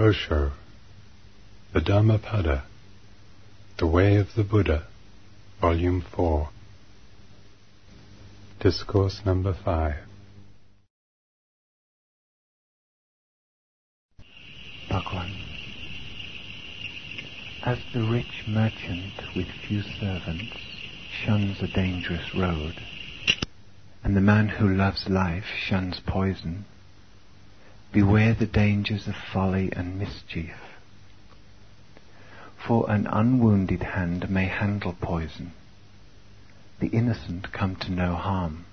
Osho, the Dhammapada, The Way of the Buddha, Volume 4, Discourse number 5. Bhagwan. As the rich merchant with few servants shuns a dangerous road, and the man who loves life shuns poison, beware the dangers of folly and mischief. For an unwounded hand may handle poison, the innocent come to no harm.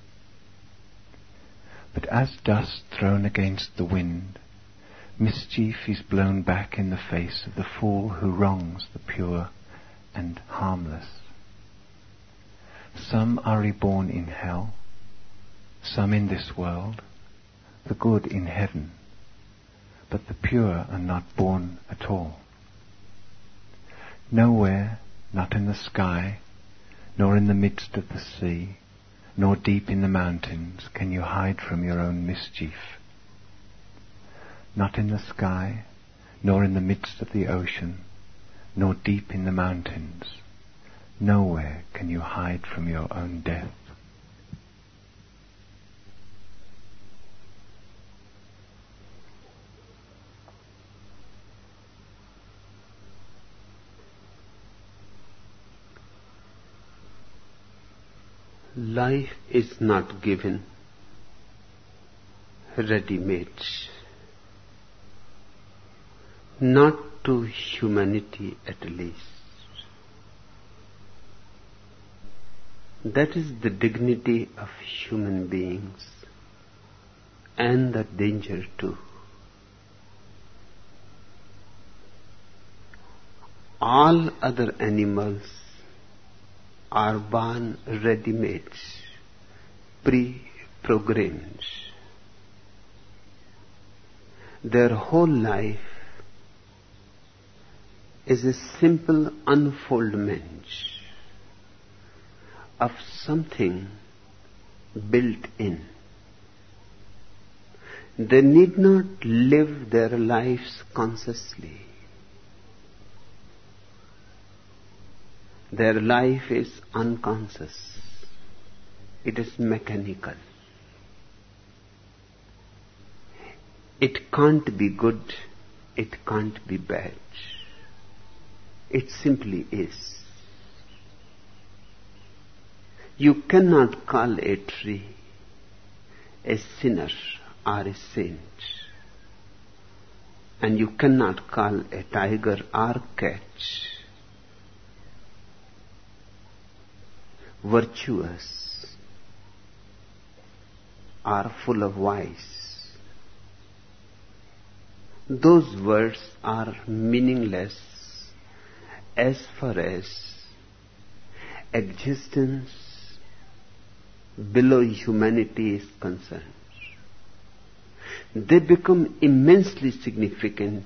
But as dust thrown against the wind, mischief is blown back in the face of the fool who wrongs the pure and harmless. Some are reborn in hell, some in this world, the good in heaven, but the pure are not born at all. Nowhere, not in the sky, nor in the midst of the sea, nor deep in the mountains, can you hide from your own mischief. Not in the sky, nor in the midst of the ocean, nor deep in the mountains, nowhere can you hide from your own death. Life is not given ready-made, not to humanity at least. That is the dignity of human beings and the danger too. All other animals are born ready-made, pre-programmed. Their whole life is a simple unfoldment of something built in. They need not live their lives consciously. Their life is unconscious. It is mechanical. It can't be good. It can't be bad. It simply is. You cannot call a tree a sinner or a saint. And you cannot call a tiger or cat virtuous or full of vice. Those words are meaningless as far as existence below humanity is concerned. They become immensely significant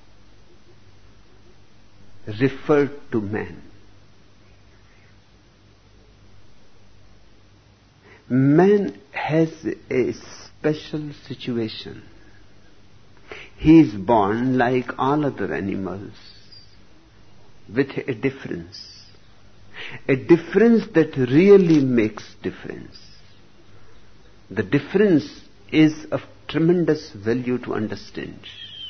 referred to man. Man has a special situation. He is born like all other animals with a difference that really makes difference. The difference is of tremendous value to understand,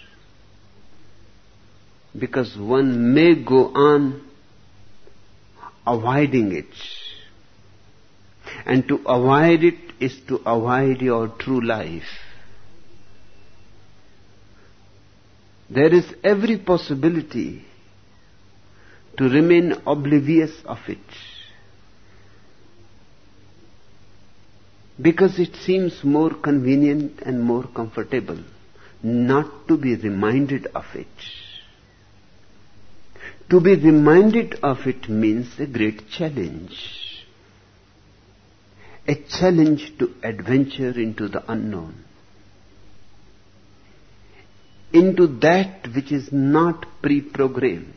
because one may go on avoiding it, and to avoid it is to avoid your true life. There is every possibility to remain oblivious of it, because it seems more convenient and more comfortable not to be reminded of it. To be reminded of it means a great challenge. A challenge to adventure into the unknown, into that which is not pre-programmed.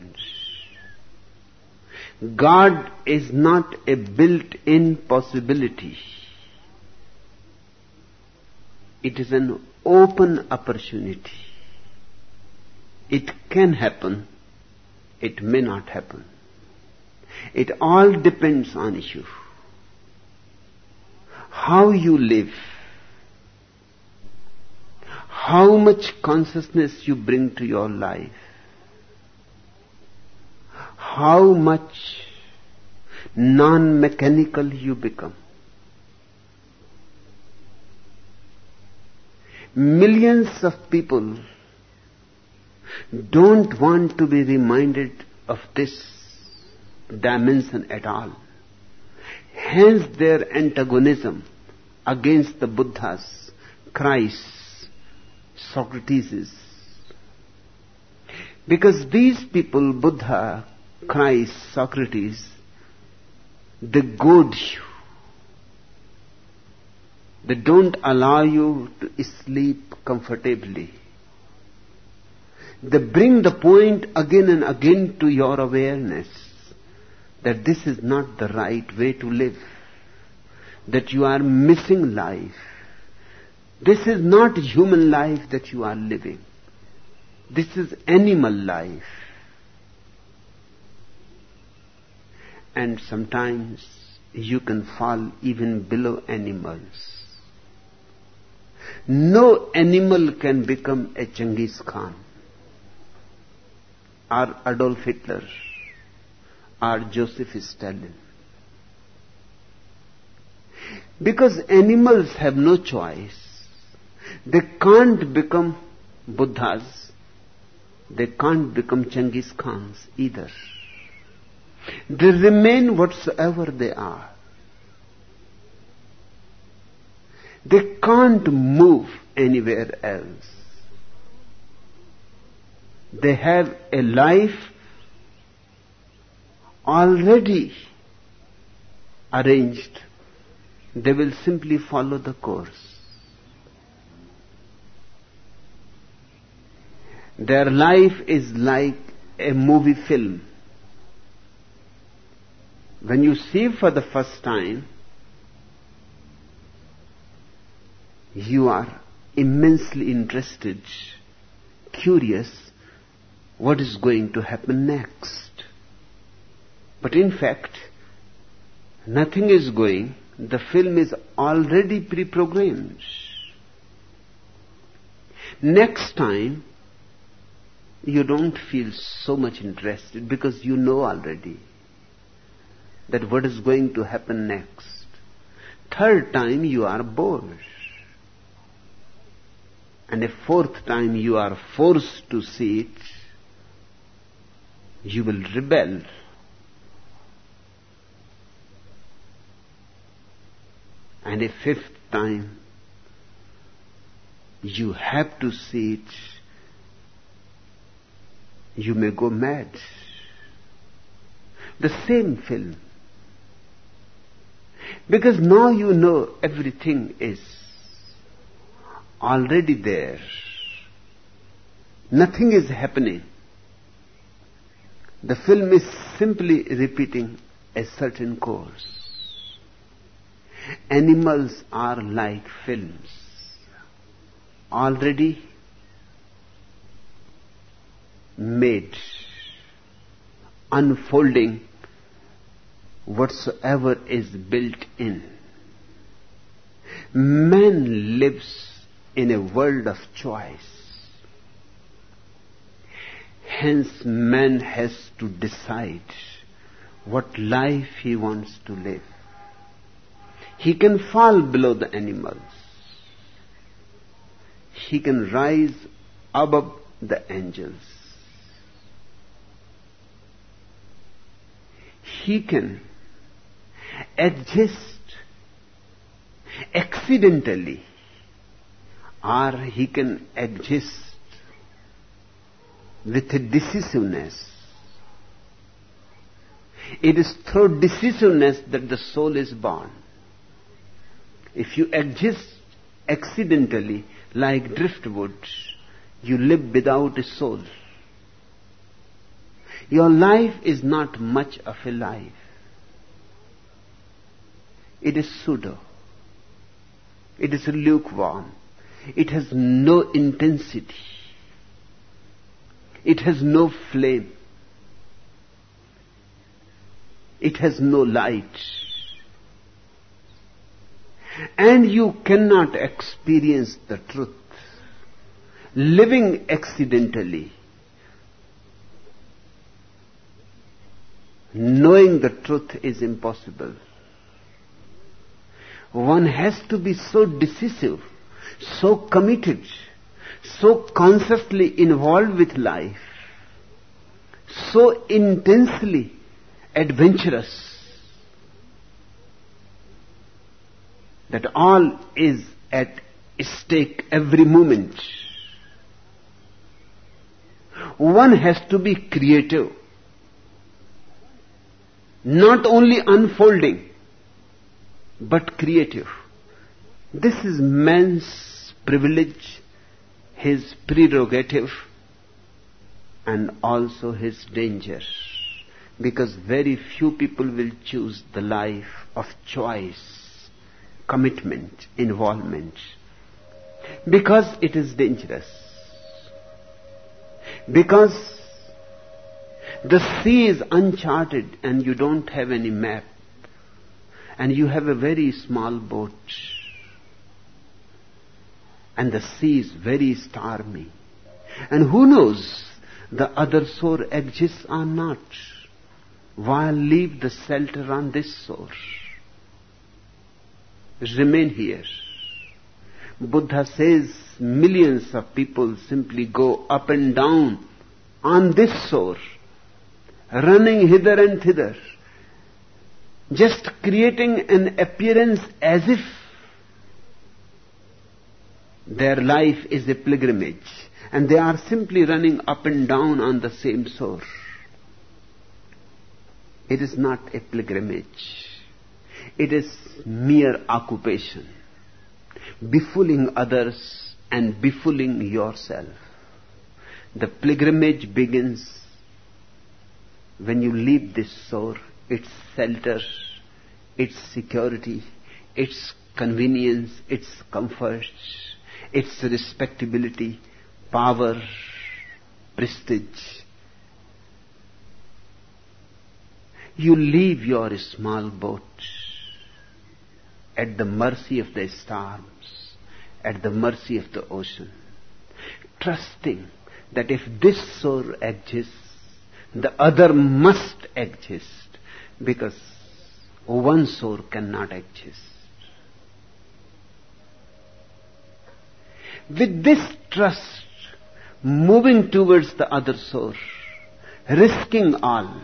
God is not a built-in possibility. It is an open opportunity. It can happen, it may not happen. It all depends on you. How you live, how much consciousness you bring to your life, how much non-mechanical you become. Millions of people don't want to be reminded of this dimension at all. Hence their antagonism against the Buddhas, Christ, Socrates. Because these people, Buddha, Christ, Socrates, they goad you. They don't allow you to sleep comfortably. They bring the point again and again to your awareness that this is not the right way to live, that you are missing life. This is not human life that you are living. This is animal life. And sometimes you can fall even below animals. No animal can become a Genghis Khan, or Adolf Hitler, or Joseph Stalin. Because animals have no choice. They can't become Buddhas. They can't become Genghis Khans either. They remain whatsoever they are. They can't move anywhere else. They have a life already arranged. They will simply follow the course. Their life is like a movie film. When you see for the first time, you are immensely interested, curious, what is going to happen next. But in fact, nothing is going. The film is already pre-programmed. Next time, you don't feel so much interested because you know already that what is going to happen next. Third time, you are bored. And a fourth time you are forced to see it, you will rebel. And a fifth time you have to see it, you may go mad. The same film. Because now you know everything is already there. Nothing is happening. The film is simply repeating a certain course. Animals are like films, already made, unfolding whatsoever is built in. Man lives in a world of choice. Hence man has to decide what life he wants to live. He can fall below the animals. He can rise above the angels. He can adjust accidentally, or he can adjust with a decisiveness. It is through decisiveness that the soul is born. If you adjust accidentally like driftwood, you live without a soul. Your life is not much of a life. It is pseudo. It is lukewarm. It has no intensity. It has no flame. It has no light. And you cannot experience the truth. Living accidentally, knowing the truth is impossible. One has to be so decisive, so committed, so consciously involved with life, so intensely adventurous, that all is at stake every moment. One has to be creative, not only unfolding, but creative. This is man's privilege, his prerogative, and also his danger. Because very few people will choose the life of choice, commitment, involvement. Because it is dangerous. Because the sea is uncharted and you don't have any map. And you have a very small boat. And the sea is very stormy. And who knows, the other shore exists or not. Why leave the shelter on this shore? Remain here. Buddha says millions of people simply go up and down on this shore, running hither and thither, just creating an appearance as if their life is a pilgrimage, and they are simply running up and down on the same shore. It is not a pilgrimage. It is mere occupation, befooling others and befooling yourself. The pilgrimage begins when you leave this shore, its shelter, its security, its convenience, its comfort, its respectability, power, prestige. You leave your small boat at the mercy of the storms, at the mercy of the ocean, trusting that if this shore exists, the other must exist, because one shore cannot exist. With this trust, moving towards the other shore, risking all,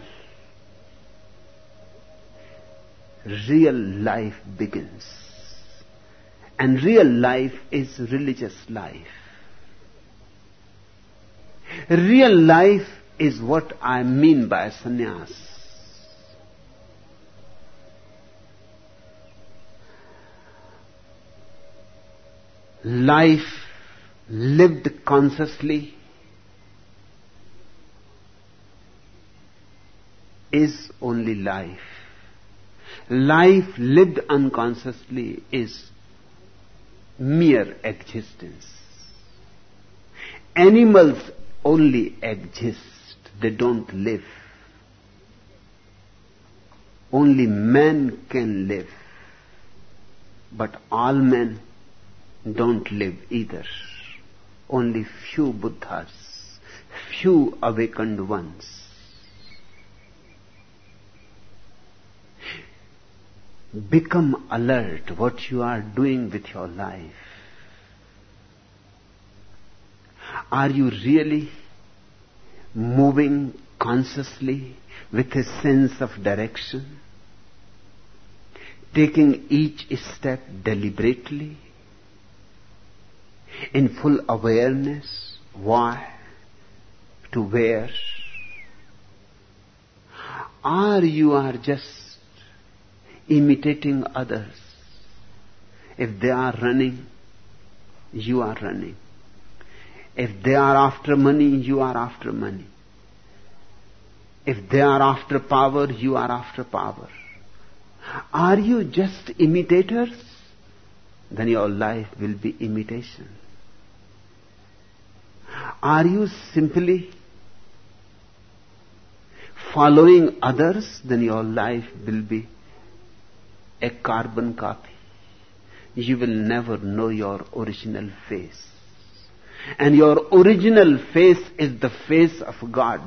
real life begins. And real life is religious life. Real life is what I mean by sannyas. Life lived consciously is only life. Life lived unconsciously is mere existence. Animals only exist, they don't live. Only man can live, but all men don't live either. Only few Buddhas, few awakened ones. Become alert what you are doing with your life. Are you really moving consciously with a sense of direction? Taking each step deliberately? In full awareness? Why? To where? Or you are just imitating others? If they are running, you are running. If they are after money, you are after money. If they are after power, you are after power. Are you just imitators? Then your life will be imitation. Are you simply following others, then your life will be a carbon copy. You will never know your original face. And your original face is the face of God.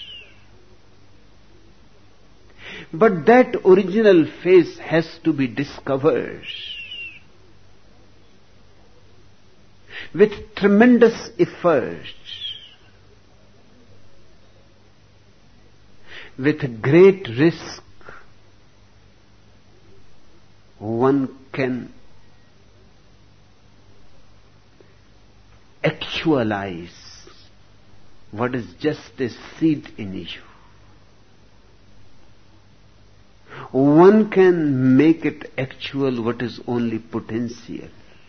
But that original face has to be discovered with tremendous effort, with great risk. One can actualize what is just a seed in you. One can make it actual what is only potential.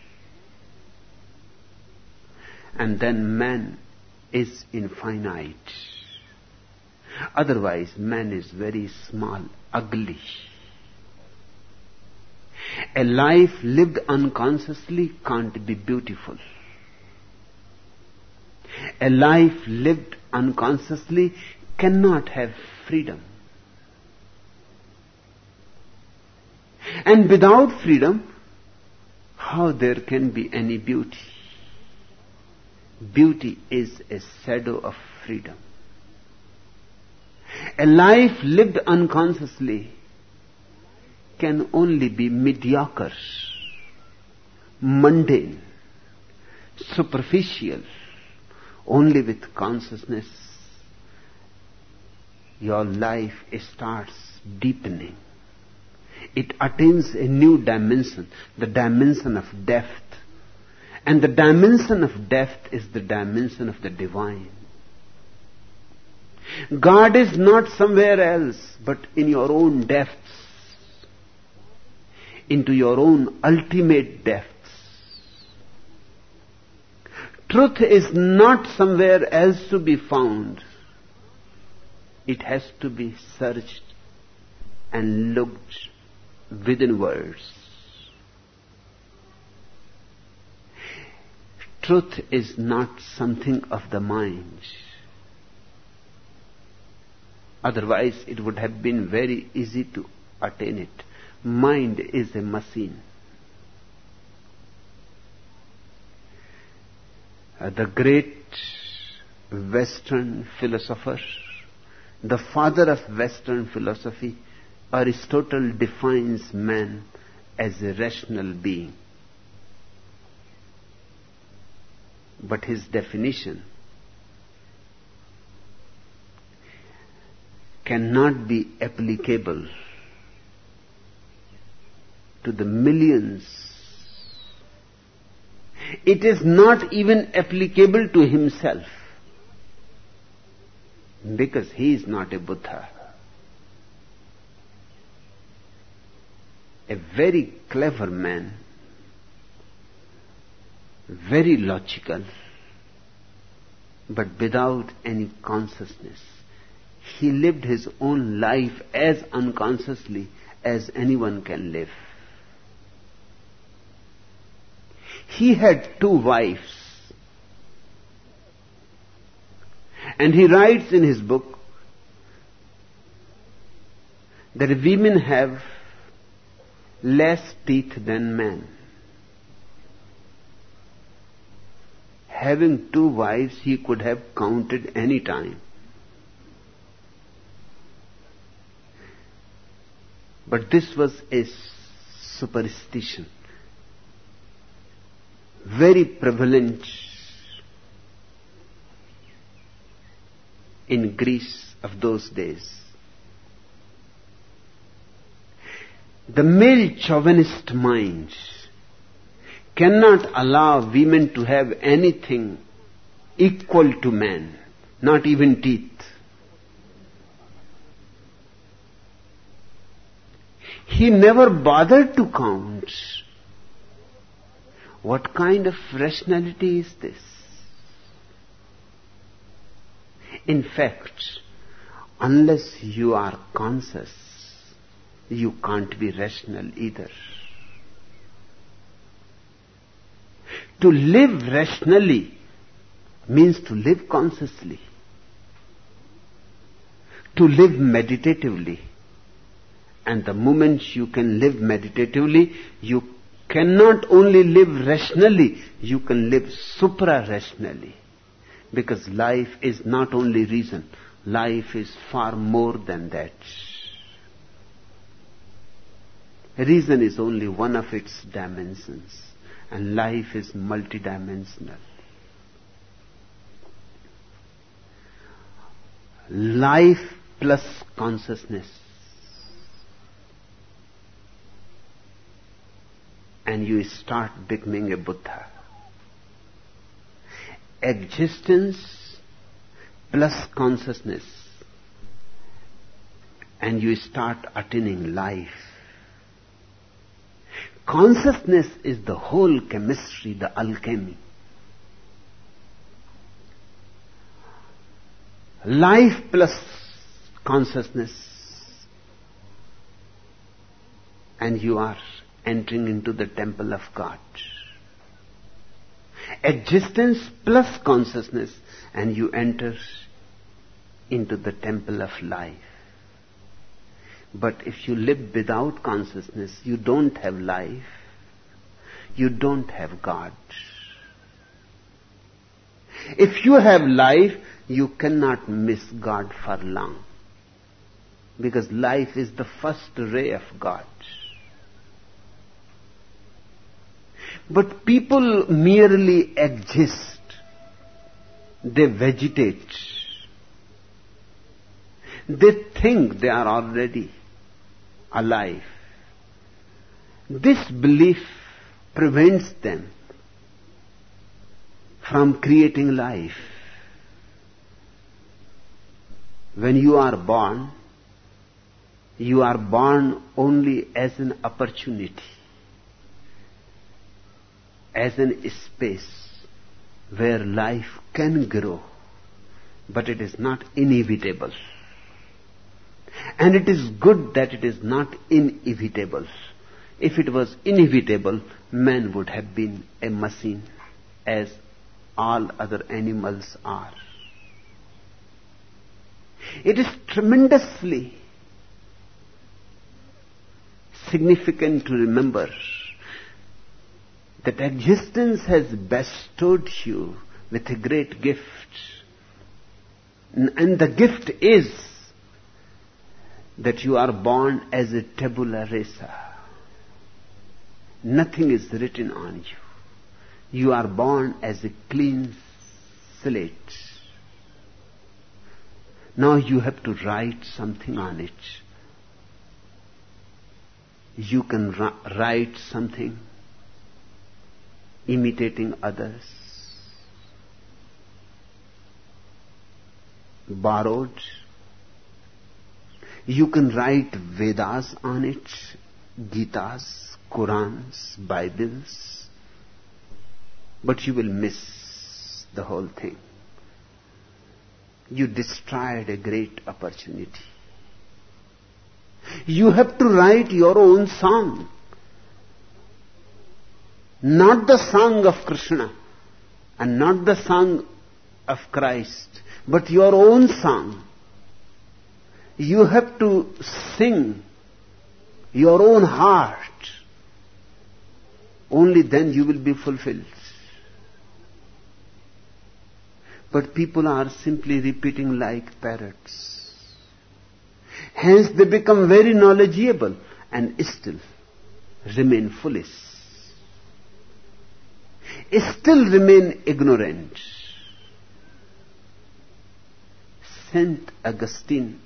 And then man is infinite. Otherwise, man is very small, ugly. A life lived unconsciously can't be beautiful. A life lived unconsciously cannot have freedom. And without freedom, how there can be any beauty? Beauty is a shadow of freedom. A life lived unconsciously can only be mediocre, mundane, superficial. Only with consciousness, your life starts deepening. It attains a new dimension, the dimension of depth. And the dimension of depth is the dimension of the divine. God is not somewhere else, but in your own depths, into your own ultimate depths. Truth is not somewhere else to be found. It has to be searched and looked within words. Truth is not something of the mind. Otherwise, it would have been very easy to attain it. Mind is a machine. The great Western philosopher, the father of Western philosophy, Aristotle defines man as a rational being. But his definition cannot be applicable to the millions. It is not even applicable to himself, because he is not a Buddha. A very clever man, very logical, but without any consciousness. He lived his own life as unconsciously as anyone can live. He had 2 wives. And he writes in his book that women have less teeth than men. Having 2 wives, he could have counted any time. But this was a superstition, very prevalent in Greece of those days. The male chauvinist mind cannot allow women to have anything equal to man, not even teeth. He never bothered to count. What kind of rationality is this? In fact, unless you are conscious, you can't be rational either. To live rationally means to live consciously. to live meditatively. And the moment you can live meditatively, you cannot only live rationally, you can live supra-rationally. Because life is not only reason, life is far more than that. Reason is only one of its dimensions, and life is multidimensional. Life plus consciousness. And you start becoming a Buddha. Existence plus consciousness. And you start attaining life. Consciousness is the whole chemistry, the alchemy. Life plus consciousness. And you are entering into the temple of God. Existence plus consciousness, and you enter into the temple of life. But if you live without consciousness, you don't have life, you don't have God. If you have life, you cannot miss God for long. Because life is the first ray of God. But people merely exist. They vegetate. They think they are already alive. This belief prevents them from creating life. When you are born only as an opportunity, as an space where life can grow, but it is not inevitable. And it is good that it is not inevitable. If it was inevitable, man would have been a machine, as all other animals are. It is tremendously significant to remember that existence has bestowed you with a great gift. And the gift is that you are born as a tabula rasa. Nothing is written on you. You are born as a clean slate. Now you have to write something on it. You can write something imitating others, borrowed. You can write Vedas on it, Gitas, Qurans, Bibles, but you will miss the whole thing. You destroyed a great opportunity. You have to write your own song. Not the song of Krishna and not the song of Christ, but your own song. You have to sing your own heart. Only then you will be fulfilled. But people are simply repeating like parrots. Hence they become very knowledgeable and still remain foolish. Still remain ignorant. Saint Augustine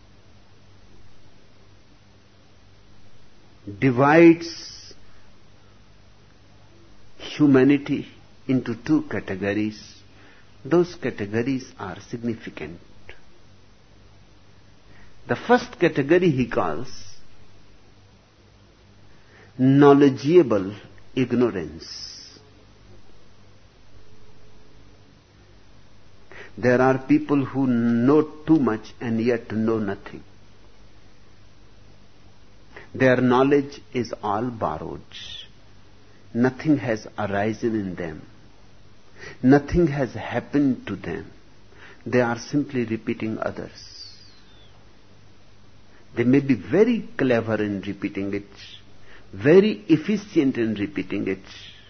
divides humanity into two categories. Those categories are significant. The first category he calls knowledgeable ignorance. There are people who know too much and yet know nothing. Their knowledge is all borrowed. Nothing has arisen in them. Nothing has happened to them. They are simply repeating others. They may be very clever in repeating it, very efficient in repeating it,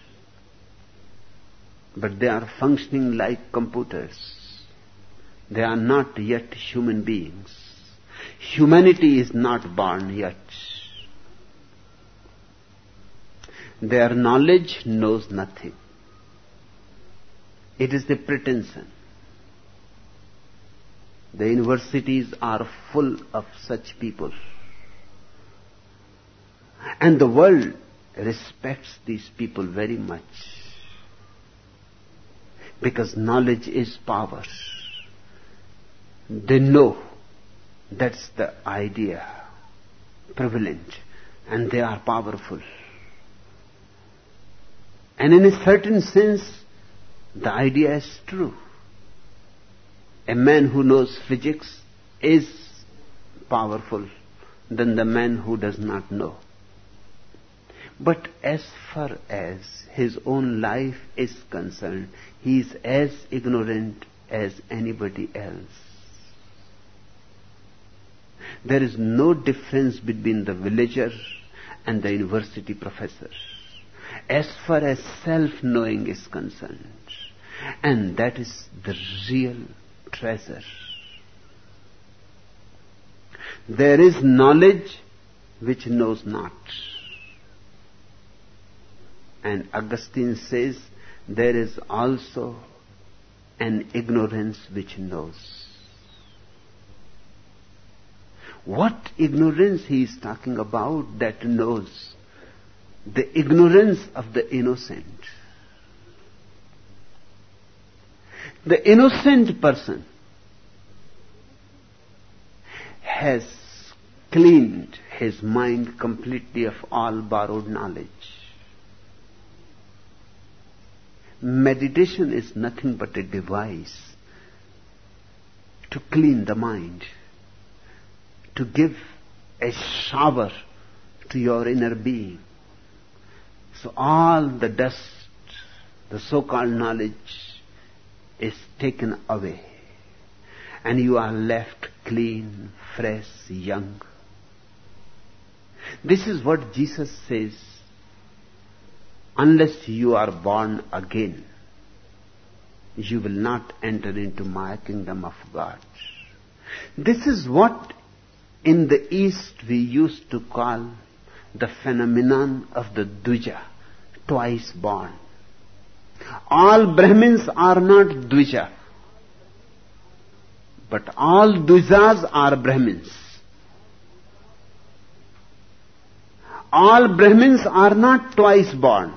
but they are functioning like computers. They are not yet human beings. Humanity is not born yet. Their knowledge knows nothing. It is a pretension. The universities are full of such people. And the world respects these people very much. Because knowledge is power. They know that's the idea prevalent, and they are powerful. And in a certain sense, the idea is true. A man who knows physics is powerful than the man who does not know. But as far as his own life is concerned, he is as ignorant as anybody else. There is no difference between the villager and the university professor as far as self-knowing is concerned. And that is the real treasure. There is knowledge which knows not. And Augustine says there is also an ignorance which knows. What ignorance he is talking about that knows? The ignorance of the innocent. The innocent person has cleaned his mind completely of all borrowed knowledge. Meditation is nothing but a device to clean the mind, to give a shower to your inner being. So all the dust, the so-called knowledge, is taken away, and you are left clean, fresh, young. This is what Jesus says. Unless you are born again, you will not enter into my kingdom of God. This is what in the East we used to call the phenomenon of the Dvija, twice born. All Brahmins are not Dvija, but all Dvijas are Brahmins. All Brahmins are not twice born,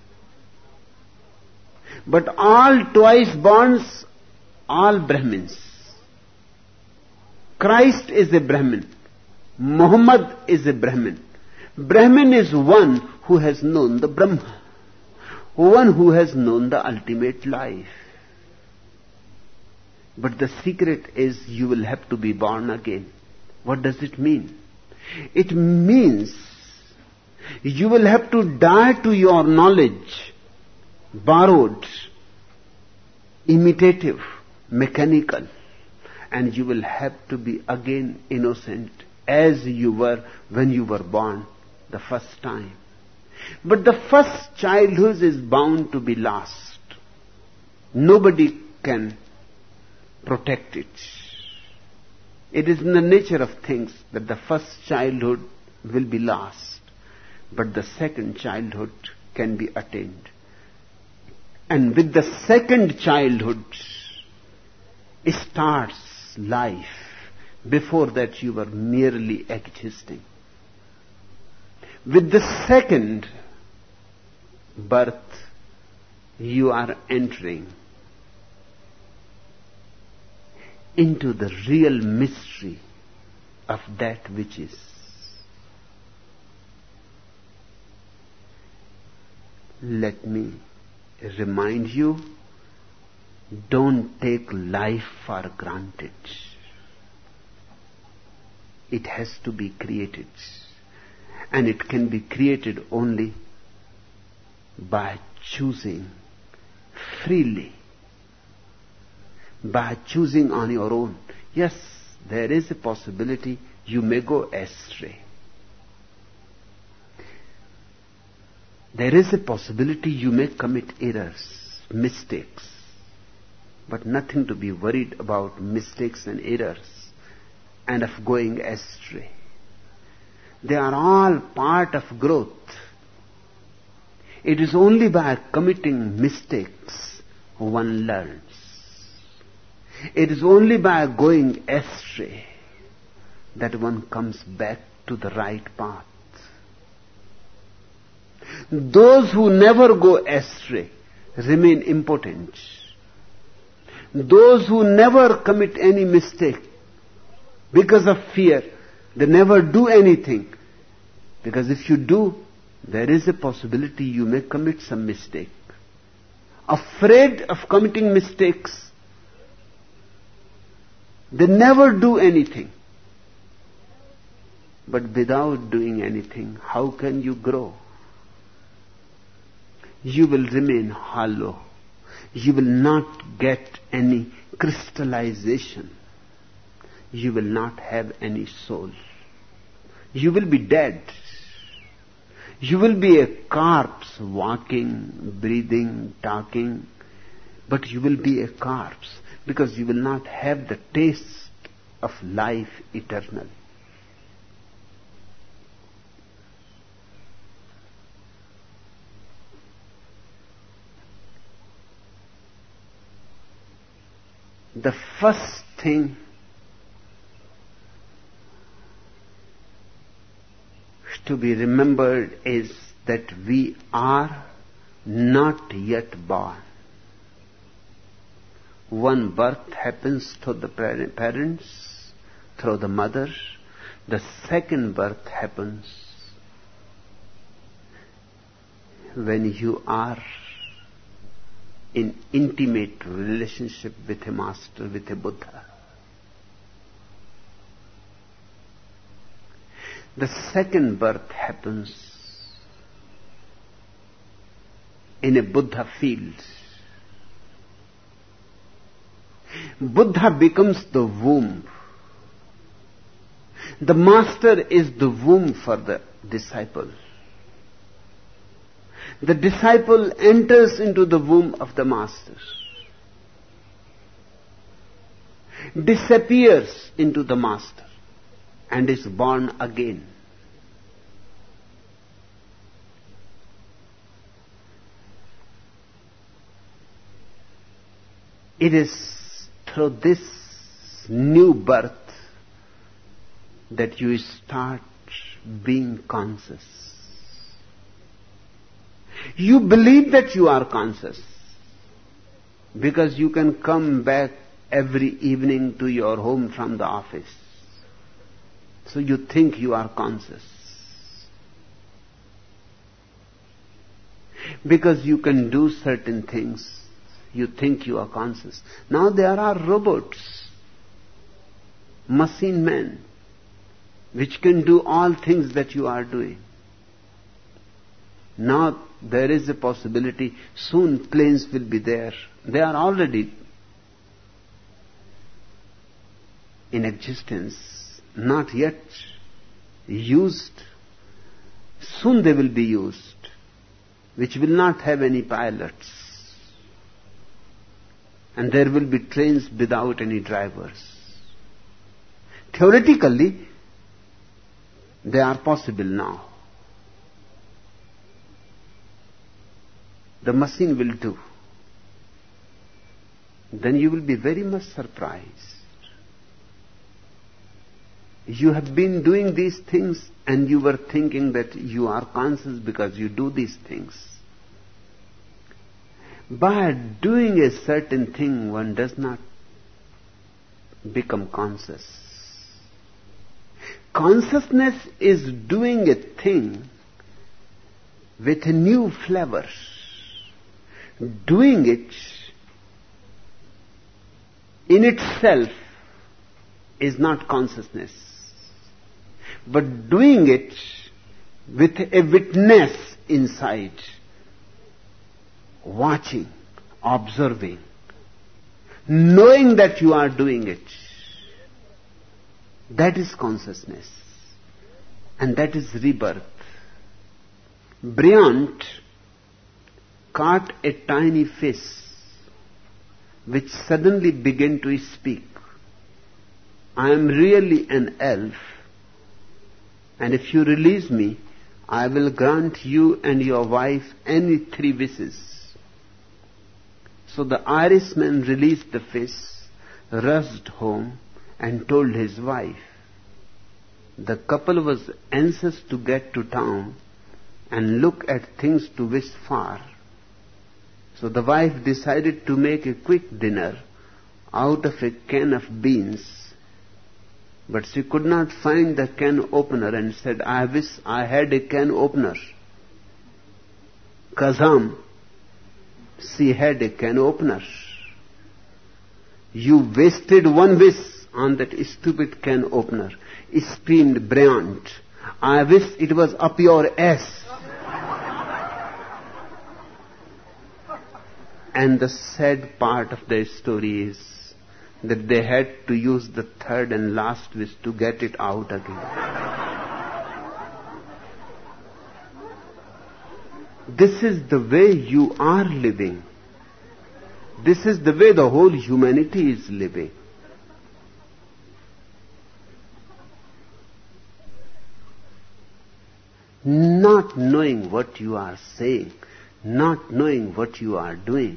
but all twice borns, all Brahmins. Christ is a Brahmin. Muhammad is a Brahmin. Brahmin is one who has known the Brahma, one who has known the ultimate life. But the secret is you will have to be born again. What does it mean? It means you will have to die to your knowledge, borrowed, imitative, mechanical, and you will have to be again innocent as you were when you were born the first time. But the first childhood is bound to be lost. Nobody can protect it. It is in the nature of things that the first childhood will be lost, but the second childhood can be attained. And with the second childhood starts life. Before that you were merely existing. With the second birth you are entering into the real mystery of that which is. Let me remind you, don't take life for granted. It has to be created, and it can be created only by choosing freely, by choosing on your own. Yes, there is a possibility you may go astray. There is a possibility you may commit errors, mistakes, but nothing to be worried about mistakes and errors and of going astray. They are all part of growth. It is only by committing mistakes one learns. It is only by going astray that one comes back to the right path. Those who never go astray remain impotent. Those who never commit any mistake because of fear, they never do anything. Because if you do, there is a possibility you may commit some mistake. Afraid of committing mistakes, they never do anything. But without doing anything, how can you grow? You will remain hollow. You will not get any crystallization. You will not have any soul. You will be dead. You will be a corpse, walking, breathing, talking, but you will be a corpse because you will not have the taste of life eternal. The first thing to be remembered is that we are not yet born. One birth happens through the parents, through the mother. The second birth happens when you are in intimate relationship with a master, with a Buddha. The second birth happens in a Buddha field. Buddha becomes the womb. The master is the womb for the disciple. The disciple enters into the womb of the master, disappears into the master, and is born again. It is through this new birth that you start being conscious. You believe that you are conscious because you can come back every evening to your home from the office. So you think you are conscious. Because you can do certain things, you think you are conscious. Now there are robots, machine men, which can do all things that you are doing. Now there is a possibility soon planes will be there. They are already in existence, not yet used. Soon they will be used, which will not have any pilots. And there will be trains without any drivers. Theoretically, they are possible now. The machine will do. Then you will be very much surprised. You have been doing these things and you were thinking that you are conscious because you do these things. By doing a certain thing, one does not become conscious. Consciousness is doing a thing with a new flavor. Doing it in itself is not consciousness, but doing it with a witness inside, watching, observing, knowing that you are doing it. That is consciousness. And that is rebirth. Bryant caught a tiny fish which suddenly began to speak. I am really an elf, and if you release me, I will grant you and your wife any 3 wishes. So the Irishman released the fish, rushed home, and told his wife. The couple was anxious to get to town and look at things to wish for. So the wife decided to make a quick dinner out of a can of beans. But she could not find the can opener and said, I wish I had a can opener. Kazam, she had a can opener. You wasted 1 wish on that stupid can opener, screamed Bryant. I wish it was up your ass. And the sad part of the story is that they had to use the 3rd and last wish to get it out again. This is the way you are living. This is the way the whole humanity is living. Not knowing what you are saying, not knowing what you are doing,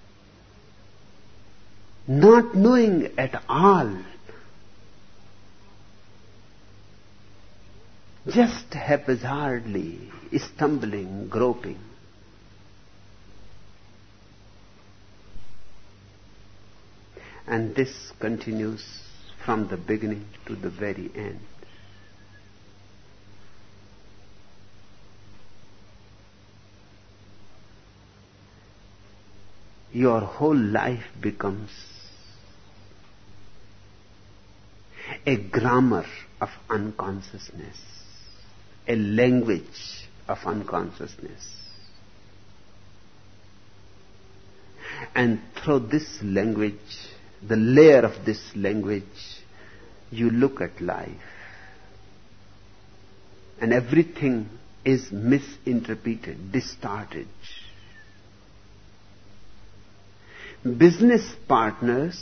not knowing at all, just haphazardly, stumbling, groping. And this continues from the beginning to the very end. Your whole life becomes a grammar of unconsciousness, a language of unconsciousness. And through this language, the layer of this language, you look at life. And everything is misinterpreted, distorted. Business partners,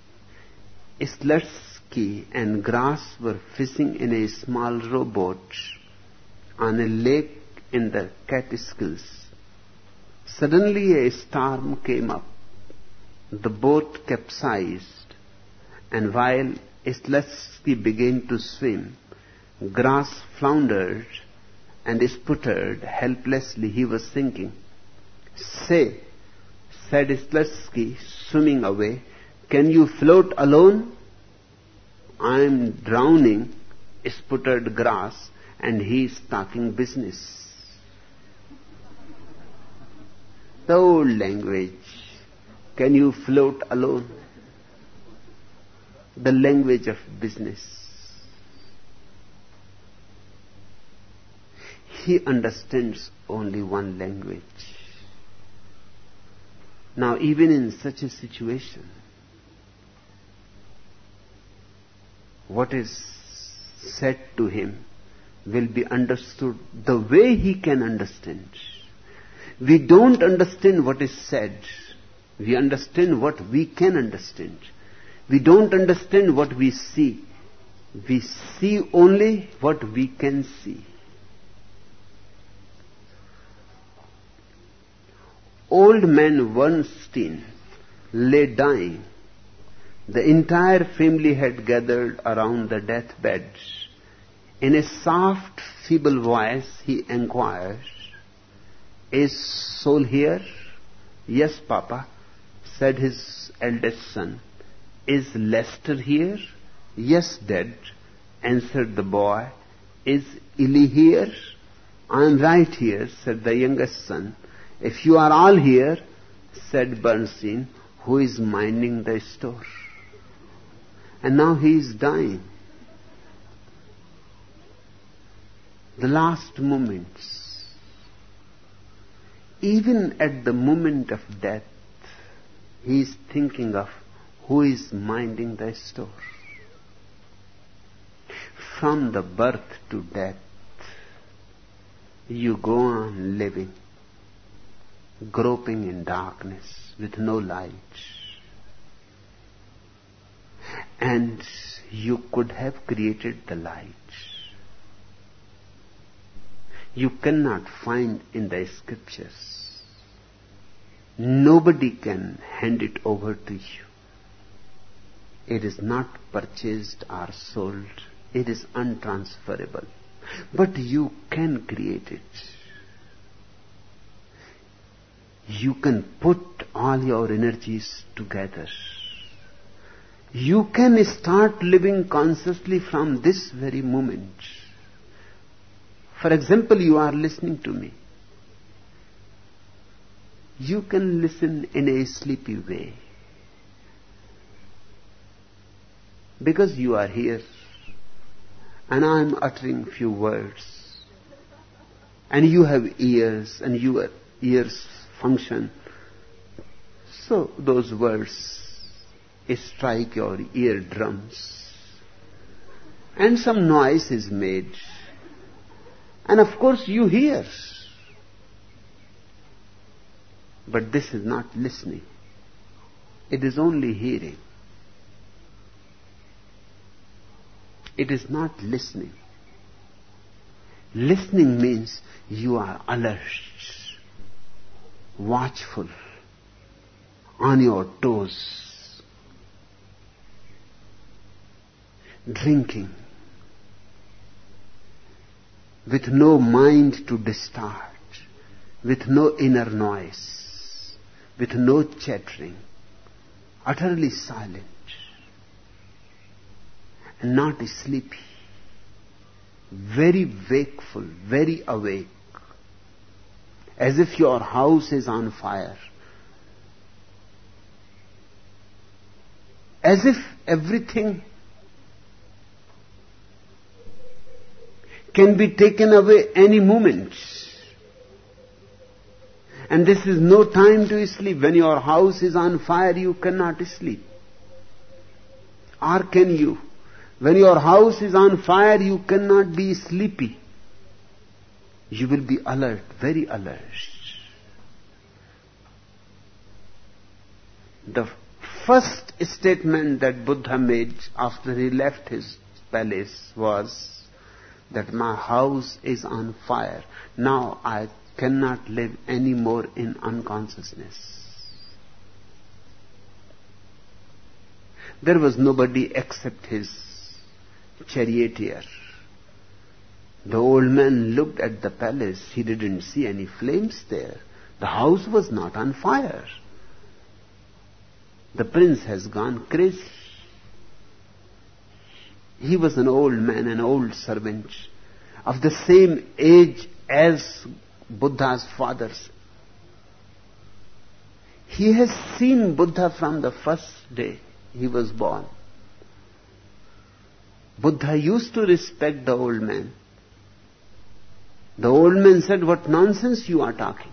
Slutsky and Grass were fishing in a small rowboat on a lake in the Catskills. Suddenly a storm came up. The boat capsized, and while Slutsky began to swim, Grass floundered and sputtered helplessly. He was sinking. Say, said Slutsky, swimming away, can you float alone? I am drowning, sputtered Grass, and he is talking business. The old language. Can you float alone? The language of business. He understands only one language. Now, even in such a situation, what is said to him will be understood the way he can understand. We don't understand what is said. We understand what we can understand. We don't understand what we see. We see only what we can see. Old man Wernstein lay dying. The entire family had gathered around the deathbed. In a soft, feeble voice, he inquired, Is Soul here? Yes, Papa, said his eldest son. Is Lester here? Yes, Dad, answered the boy. Is Illy here? I am right here, said the youngest son. If you are all here, said Bernstein, who is minding the store? And now he is dying. The last moments. Even at the moment of death, he is thinking of who is minding the store. from the birth to death, you go on living, groping in darkness with no light. And you could have created the light. You cannot find in the scriptures. Nobody can hand it over to you. It is not purchased or sold. It is untransferable. But you can create it. You can put all your energies together. You can start living consciously from this very moment. For example, you are listening to me. You can listen in a sleepy way. Because you are here and I am uttering few words. And you have ears and your ears function. So those words strike your eardrums. And some noise is made. And of course you hear. But this is not listening. It is only hearing. It is not listening. Listening means you are alert, watchful, on your toes, drinking, with no mind to distort, with no inner noise, with no chattering, utterly silent, and not sleepy, very wakeful, very awake, as if your house is on fire, as if everything can be taken away any moment. And this is no time to sleep. When your house is on fire, you cannot sleep. Or can you? When your house is on fire, you cannot be sleepy. You will be alert, very alert. The first statement that Buddha made after he left his palace was that my house is on fire. Now I cannot live any more in unconsciousness. There was nobody except his charioteer. The old man looked at the palace. He didn't see any flames there. The house was not on fire. The prince has gone crazy. He was an old man, an old servant, of the same age as Buddha's fathers. He has seen Buddha from the first day he was born. Buddha used to respect the old man. The old man said, "What nonsense you are talking.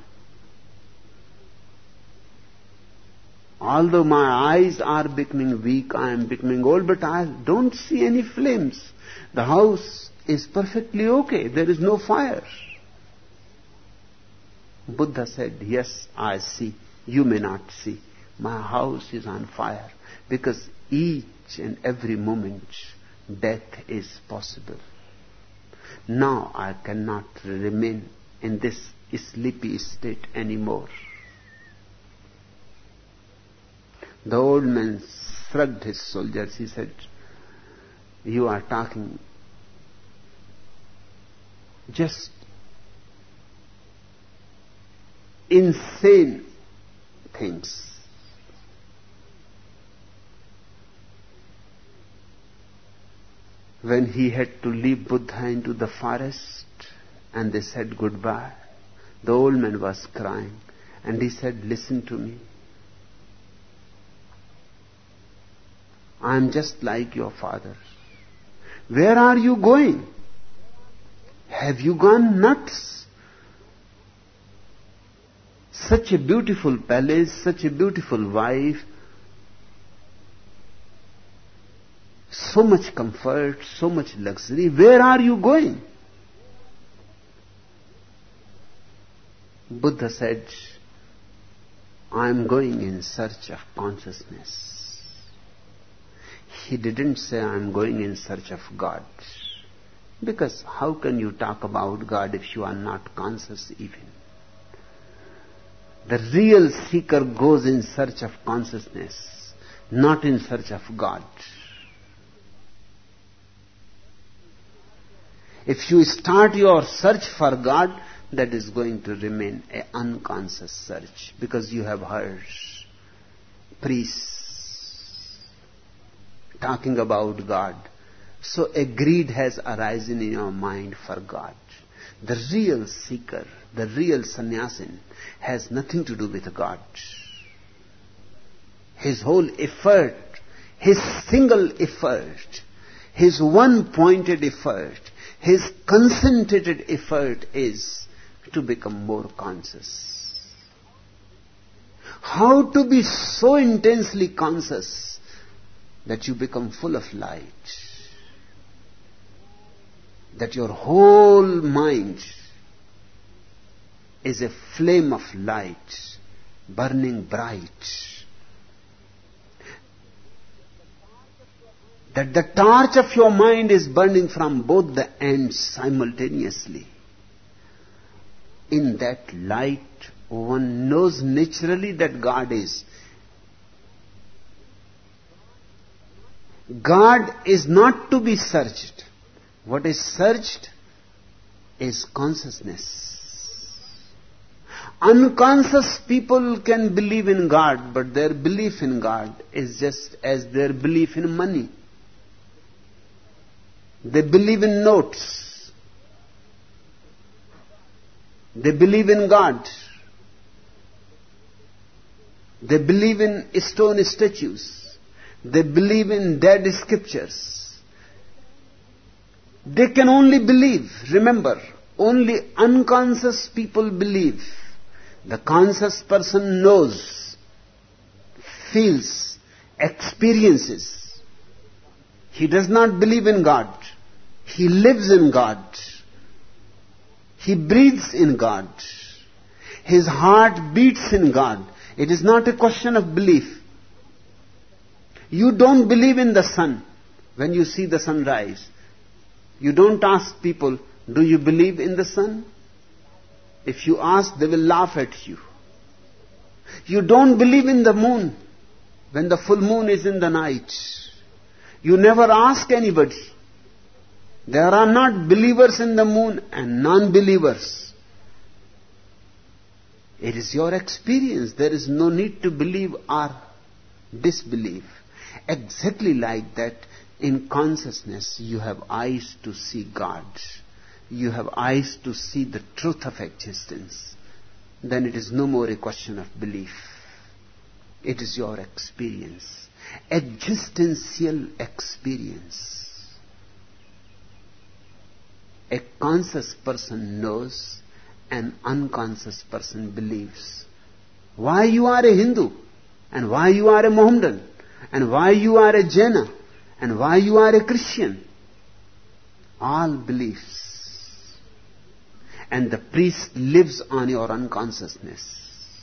Although my eyes are becoming weak, I am becoming old, but I don't see any flames. The house is perfectly okay. There is no fire." Buddha said, "Yes, I see. You may not see. My house is on fire because each and every moment death is possible. Now I cannot remain in this sleepy state anymore." The old man shrugged his shoulders. He said, "You are talking just insane things. When he had to leave Buddha into the forest and they said goodbye, the old man was crying and he said, "Listen to me. I am just like your father. Where are you going? Have you gone nuts? Such a beautiful palace, such a beautiful wife, so much comfort, so much luxury. Where are you going? Buddha said, I am going in search of consciousness. He didn't say, I am going in search of God. Because how can you talk about God if you are not conscious even? The real seeker goes in search of consciousness, not in search of God. If you start your search for God, that is going to remain an unconscious search, because you have heard priests talking about God. So a greed has arisen in your mind for God. The real seeker, the real sannyasin, has nothing to do with God. His whole effort, his single effort, his one-pointed effort, his concentrated effort is to become more conscious. How to be so intensely conscious that you become full of light, that your whole mind is a flame of light, burning bright, that the torch of your mind is burning from both the ends simultaneously. In that light, one knows naturally that God is. God is not to be searched. What is searched is consciousness. Unconscious people can believe in God, but their belief in God is just as their belief in money. They believe in notes. They believe in God. They believe in stone statues. They believe in dead scriptures. They can only believe. Remember, only unconscious people believe. The conscious person knows, feels, experiences. He does not believe in God. He lives in God. He breathes in God. His heart beats in God. It is not a question of belief. You don't believe in the sun when you see the sun rise. You don't ask people, do you believe in the sun? If you ask, they will laugh at you. You don't believe in the moon when the full moon is in the night. You never ask anybody. There are not believers in the moon and non-believers. It is your experience. There is no need to believe or disbelieve. Exactly like that, in consciousness, you have eyes to see God. You have eyes to see the truth of existence. Then it is no more a question of belief. It is your experience. Existential experience. A conscious person knows, an unconscious person believes. Why you are a Hindu, and why you are a Mohammedan, and why you are a Jaina, and why you are a Christian. All beliefs. And the priest lives on your unconsciousness.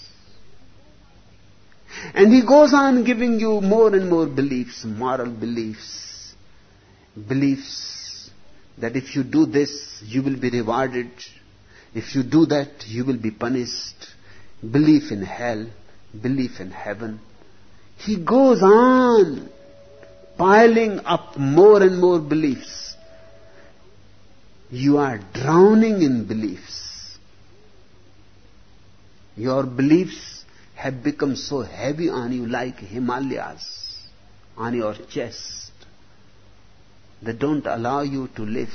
And he goes on giving you more and more beliefs, moral beliefs. Beliefs that if you do this, you will be rewarded. If you do that, you will be punished. Belief in hell, belief in heaven. He goes on piling up more and more beliefs. You are drowning in beliefs. Your beliefs have become so heavy on you like Himalayas on your chest. They don't allow you to live.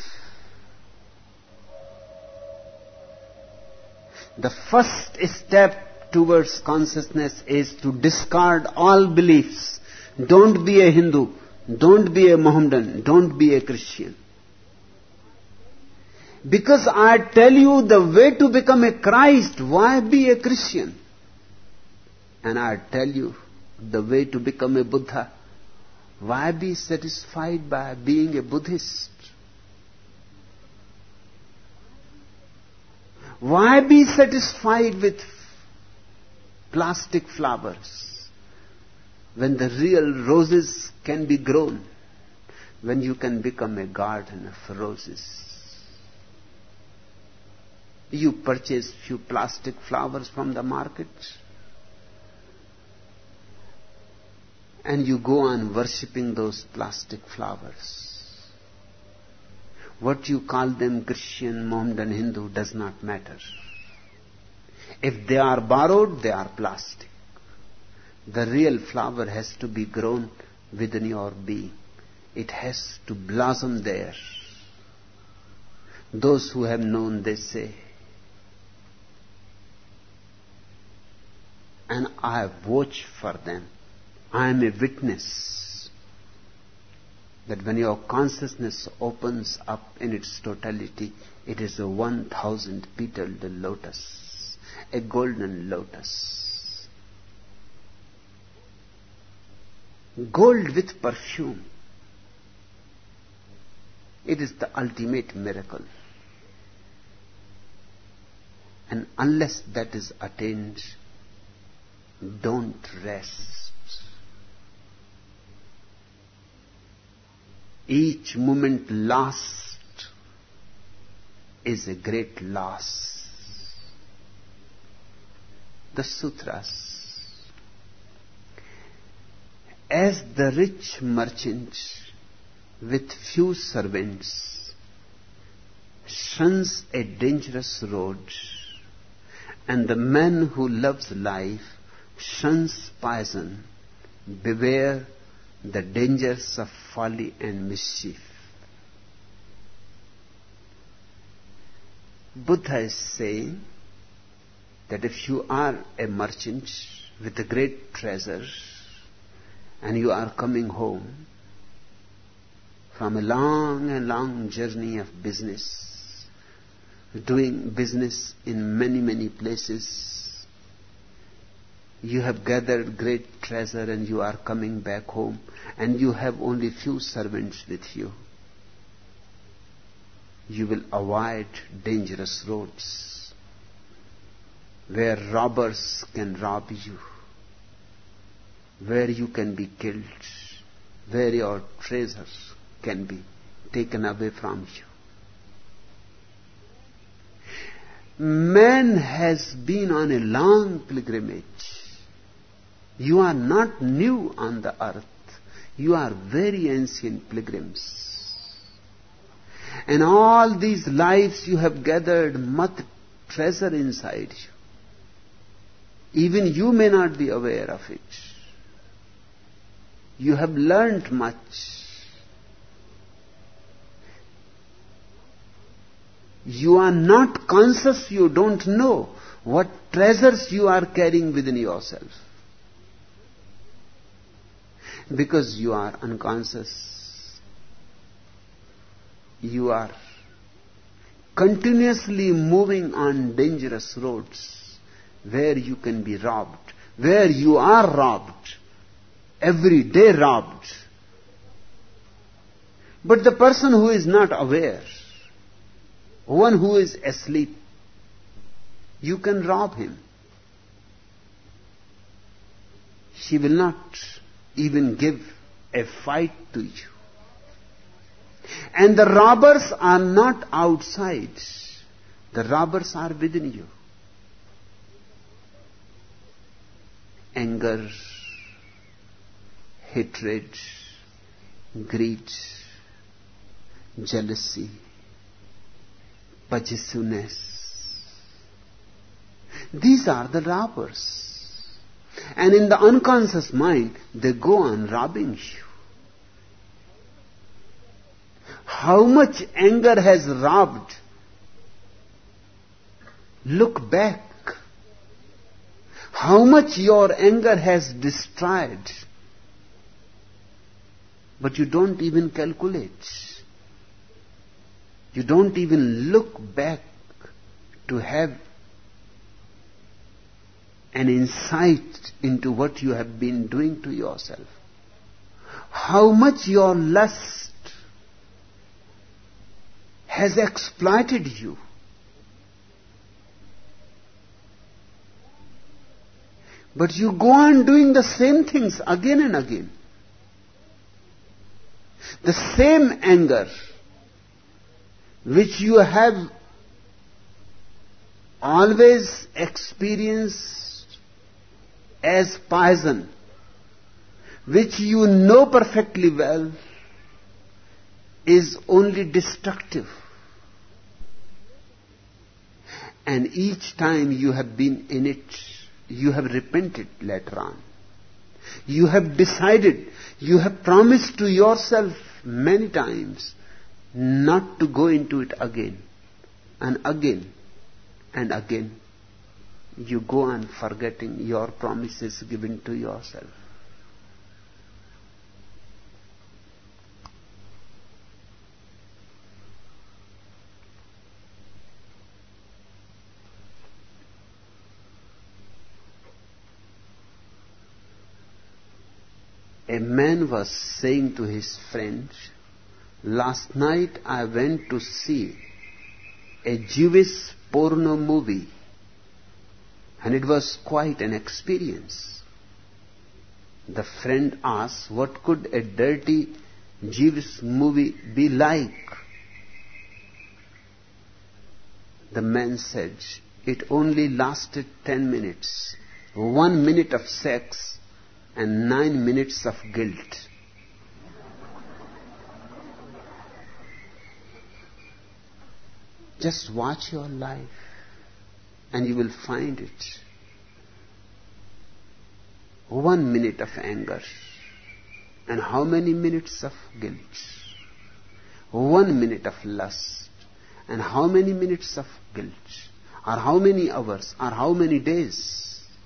The first step towards consciousness is to discard all beliefs. Don't be a Hindu. Don't be a Mohammedan. Don't be a Christian. Because I tell you the way to become a Christ, why be a Christian? And I tell you the way to become a Buddha, Why be satisfied by being a Buddhist? Why be satisfied with plastic flowers when the real roses can be grown, when you can become a garden of roses? You purchase few plastic flowers from the market and you go on worshipping those plastic flowers. What you call them, Christian, Mohammedan, Hindu, does not matter. If they are borrowed, they are plastic. The real flower has to be grown within your being. It has to blossom there. Those who have known, they say, and I have watched for them. I am a witness that when your consciousness opens up in its totality, it is a 1,000-petaled lotus, a golden lotus. Gold with perfume. It is the ultimate miracle. And unless that is attained, don't rest. Each moment lost is a great loss. The sutras. As the rich merchant with few servants shuns a dangerous road, and the man who loves life shuns poison, beware the dangers of folly and mischief. Buddha is saying that if you are a merchant with a great treasure and you are coming home from a long journey of business, doing business in many places, you have gathered great treasure and you are coming back home and you have only few servants with you. You will avoid dangerous roads where robbers can rob you, where you can be killed, where your treasures can be taken away from you. Man has been on a long pilgrimage. You are not new on the earth. You are very ancient pilgrims. And all these lives you have gathered much treasure inside you. Even you may not be aware of it. You have learnt much. You are not conscious, you don't know what treasures you are carrying within yourself. Because you are unconscious. You are continuously moving on dangerous roads where you can be robbed, where you are robbed, every day robbed. But the person who is not aware, one who is asleep, you can rob him. He will not even give a fight to you. And the robbers are not outside. The robbers are within you. Anger, hatred, greed, jealousy, possessiveness. These are the robbers. And in the unconscious mind, they go on robbing you. How much anger has robbed? Look back. How much your anger has destroyed? But you don't even calculate. You don't even look back to have an insight into what you have been doing to yourself. how much your lust has exploited you. But you go on doing the same things again and again. The same anger which you have always experienced as poison, which you know perfectly well, is only destructive. And each time you have been in it, you have repented later on. You have decided, you have promised to yourself many times not to go into it again. And again and again, you go on forgetting your promises given to yourself. A man was saying to his friend, last night I went to see a Jewish porno movie, and it was quite an experience. The friend asked, what could a dirty Jewish movie be like? The man said, it only lasted 10 minutes. 1 minute of sex and 9 minutes of guilt. Just watch your life and you will find it. 1 minute of anger and how many minutes of guilt? 1 minute of lust and how many minutes of guilt? Or how many hours? Or how many days?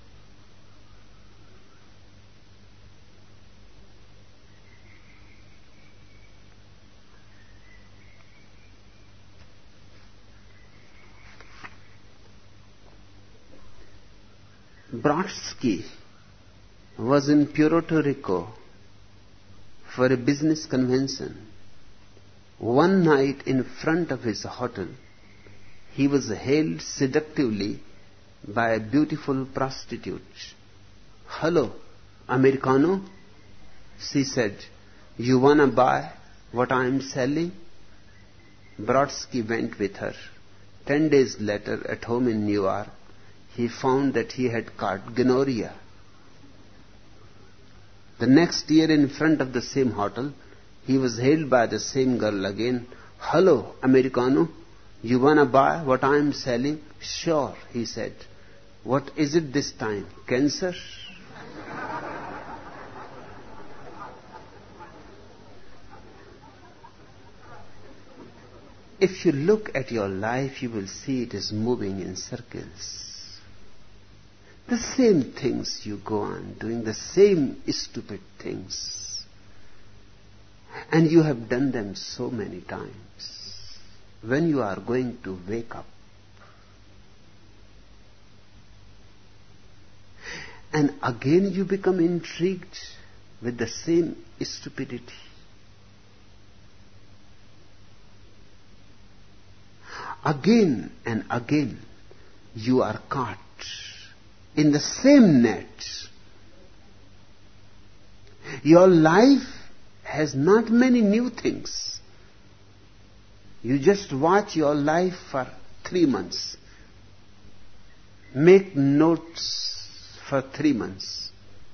Brodsky was in Puerto Rico for a business convention. One night in front of his hotel, he was hailed seductively by a beautiful prostitute. "Hello, Americano," she said. "You wanna buy what I'm selling?" Brodsky went with her. 10 days later, at home in New York, he found that he had caught gonorrhea. The next year, in front of the same hotel, he was hailed by the same girl again. "Hello, Americano, you wanna buy what I'm selling?" "Sure," he said. "What is it this time? Cancer?" If you look at your life, you will see it is moving in circles. The same things you go on doing, the same stupid things. And you have done them so many times. When you are going to wake up, and again you become intrigued with the same stupidity. Again and again you are caught in the same net. Your life has not many new things. You just watch your life for 3 months. Make notes for 3 months.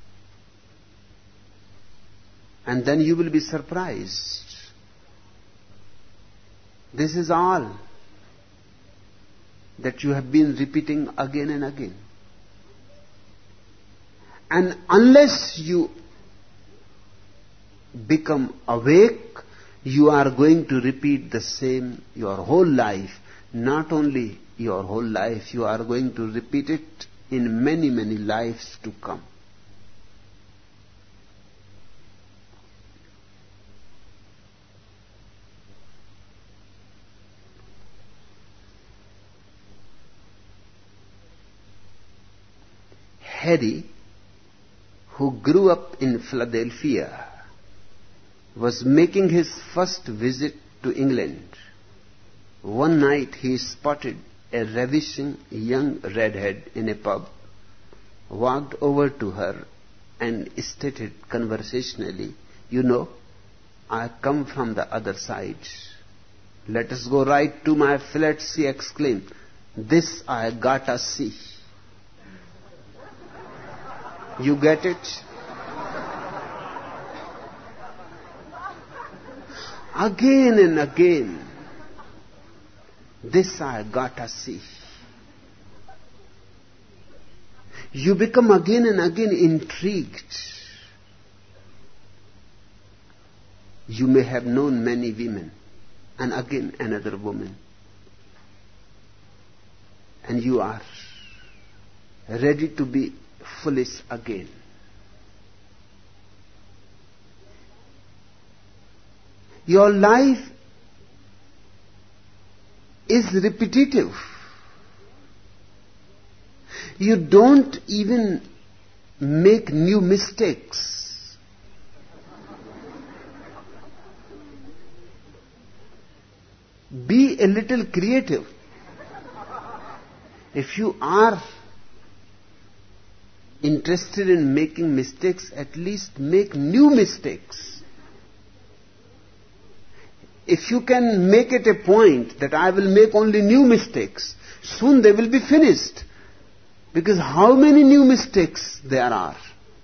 And then you will be surprised. This is all that you have been repeating again and again. And unless you become awake, you are going to repeat the same your whole life. Not only your whole life, you are going to repeat it in many, many lives to come. Harry, who grew up in Philadelphia, was making his first visit to England. One night he spotted a ravishing young redhead in a pub, walked over to her and stated conversationally, "You know, I come from the other side." "Let us go right to my flats," he exclaimed. "This I gotta see." You get it? Again and again, this I gotta see. You become again and again intrigued. You may have known many women, and again another woman, and you are ready to be foolish again. Your life is repetitive. You don't even make new mistakes. Be a little creative. If you are interested in making mistakes, at least make new mistakes. If you can make it a point that I will make only new mistakes, soon they will be finished. Because how many new mistakes there are?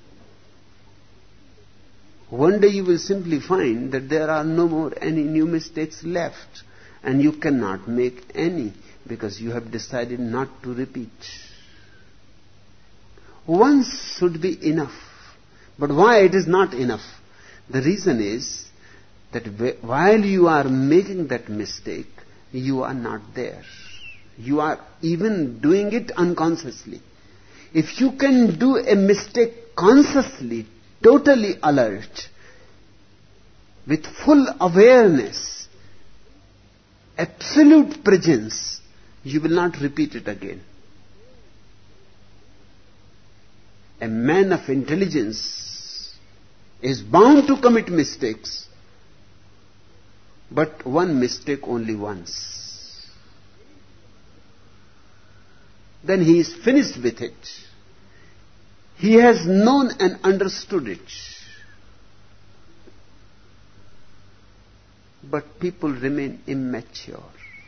One day you will simply find that there are no more any new mistakes left, and you cannot make any because you have decided not to repeat. Once should be enough. But why it is not enough? The reason is that while you are making that mistake, you are not there. You are even doing it unconsciously. If you can do a mistake consciously, totally alert, with full awareness, absolute presence, you will not repeat it again. A man of intelligence is bound to commit mistakes, but one mistake only once. Then he is finished with it. He has known and understood it. But people remain immature.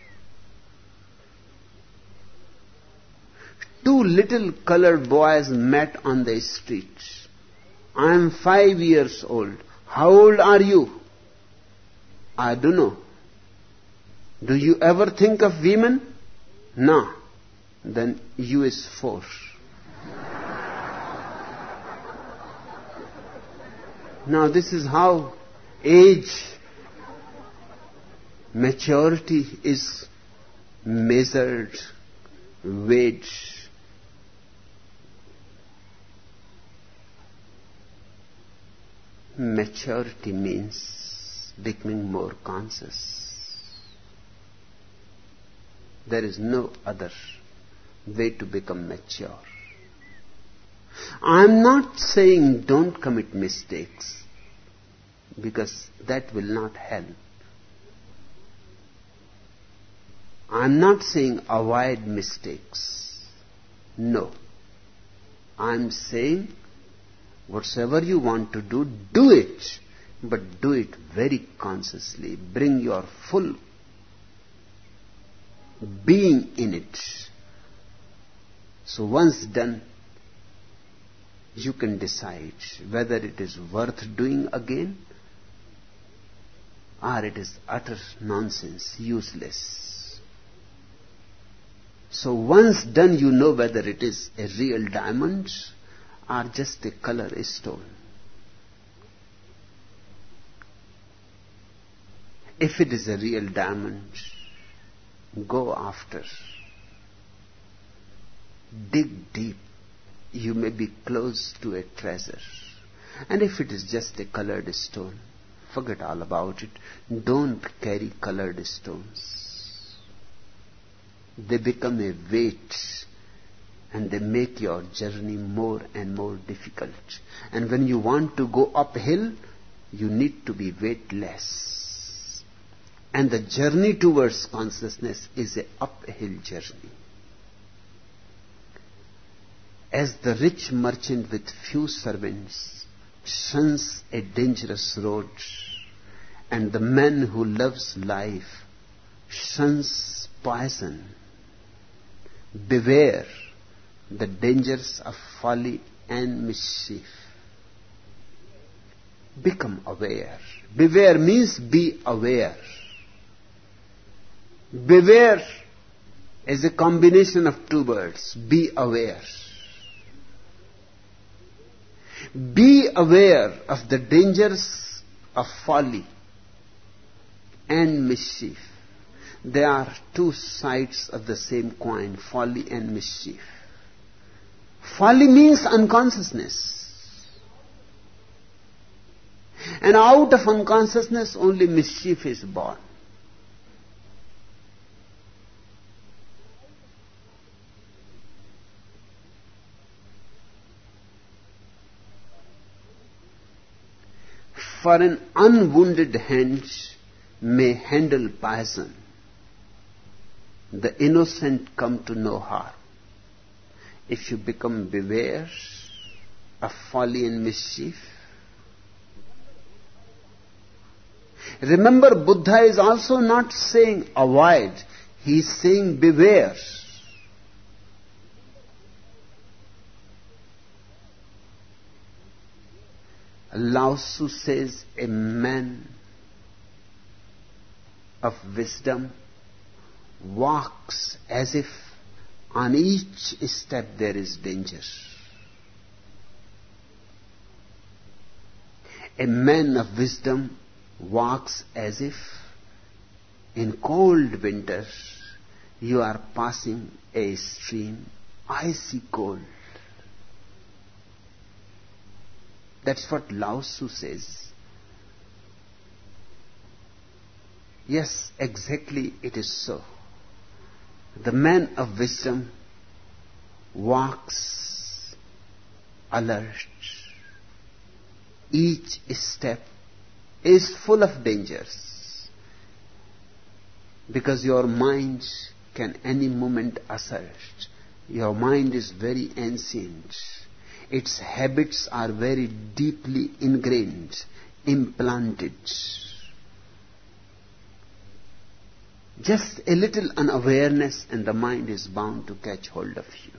Two little colored boys met on the street. "I am 5 years old. How old are you?" "I don't know." "Do you ever think of women?" "No." "Then you is 4. Now this is how age, maturity is measured, weighed. Maturity means becoming more conscious. There is no other way to become mature. I am not saying don't commit mistakes, because that will not help. I am not saying avoid mistakes. No. I am saying whatsoever you want to do, do it. But do it very consciously. Bring your full being in it. So once done, you can decide whether it is worth doing again or it is utter nonsense, useless. So once done, you know whether it is a real diamond or just a color stone. If it is a real diamond, go after. Dig deep. You may be close to a treasure. And if it is just a colored stone, forget all about it. Don't carry colored stones. They become a weight, and they make your journey more and more difficult. And when you want to go uphill, you need to be weightless. And the journey towards consciousness is an uphill journey. As the rich merchant with few servants shuns a dangerous road, and the man who loves life shuns poison, beware the dangers of folly and mischief. Become aware. Beware means be aware. Beware is a combination of two words. Be aware. Be aware of the dangers of folly and mischief. They are two sides of the same coin, folly and mischief. Folly means unconsciousness. And out of unconsciousness only mischief is born. For an unwounded hand may handle poison. The innocent come to no harm. If you become beware of folly and mischief, remember, Buddha is also not saying avoid, he is saying beware. Lao Tzu says a man of wisdom walks as if on each step there is danger. A man of wisdom walks as if in cold winters you are passing a stream, icy cold. That's what Lao Tzu says. Yes, exactly it is so. The man of wisdom walks alert. Each step is full of dangers, because your mind can any moment assert. Your mind is very ancient. Its habits are very deeply ingrained, implanted. Just a little unawareness and the mind is bound to catch hold of you.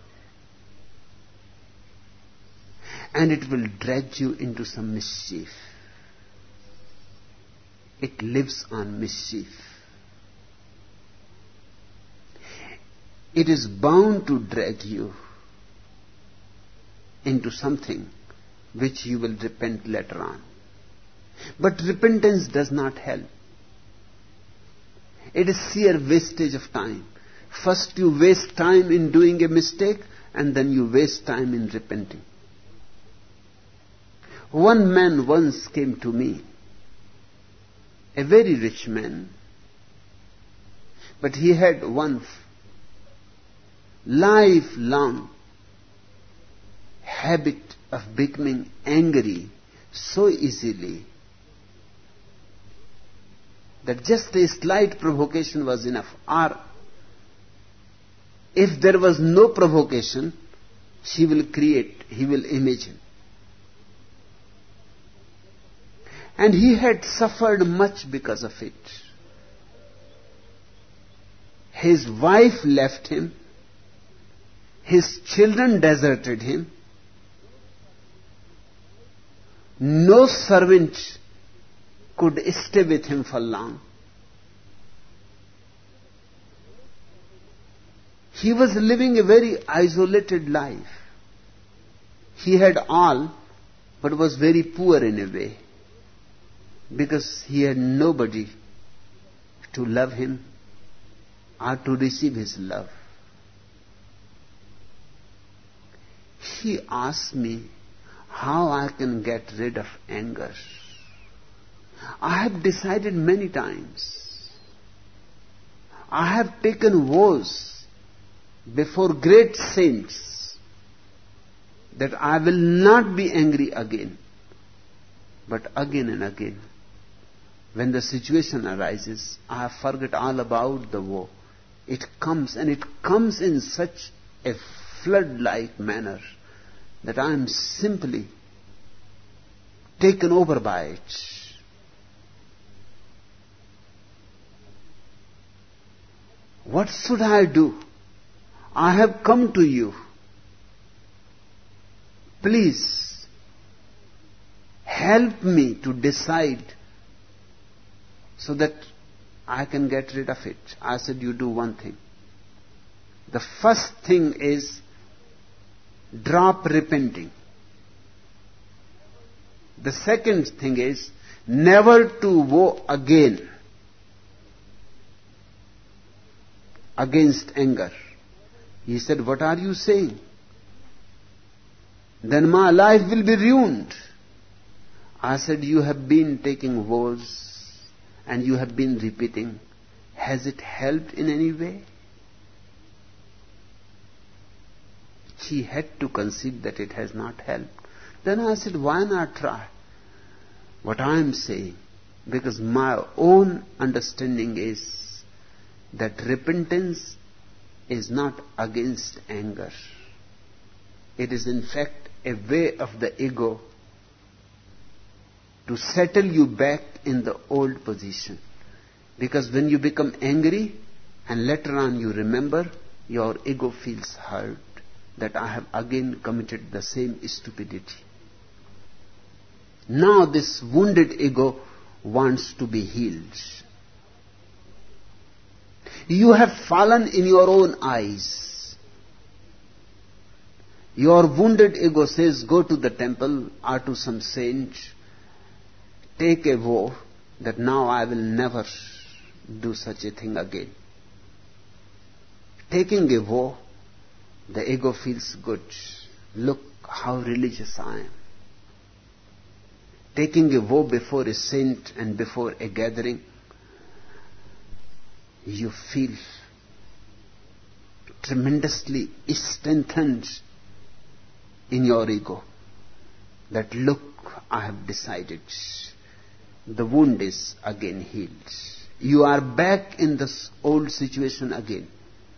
And it will drag you into some mischief. It lives on mischief. It is bound to drag you into something which you will repent later on. But repentance does not help. It is sheer wastage of time. First you waste time in doing a mistake, and then you waste time in repenting. One man once came to me, a very rich man, but he had one lifelong habit of becoming angry so easily that just a slight provocation was enough. Or if there was no provocation, he will imagine. And he had suffered much because of it. His wife left him. His children deserted him. No servant could stay with him for long. He was living a very isolated life. He had all, but was very poor in a way, because he had nobody to love him or to receive his love. He asked me how I can get rid of anger. I have decided many times. I have taken vows before great saints that I will not be angry again. But again and again, when the situation arises, I forget all about the woe. It comes, and it comes in such a flood-like manner that I am simply taken over by it. What should I do? I have come to you. Please help me to decide so that I can get rid of it. I said, you do one thing. The first thing is drop repenting. The second thing is never to woe again against anger. He said, what are you saying? Then my life will be ruined. I said, you have been taking vows and you have been repeating. Has it helped in any way? She had to concede that it has not helped. Then I said, why not try what I am saying? Because my own understanding is that repentance is not against anger. It is in fact a way of the ego to settle you back in the old position. Because when you become angry and later on you remember, your ego feels hurt that I have again committed the same stupidity. Now this wounded ego wants to be healed. You have fallen in your own eyes. Your wounded ego says, go to the temple or to some saint, take a vow that now I will never do such a thing again. Taking a vow, the ego feels good. Look how religious I am. Taking a vow before a saint and before a gathering, you feel tremendously strengthened in your ego. That look, I have decided. The wound is again healed. You are back in this old situation again.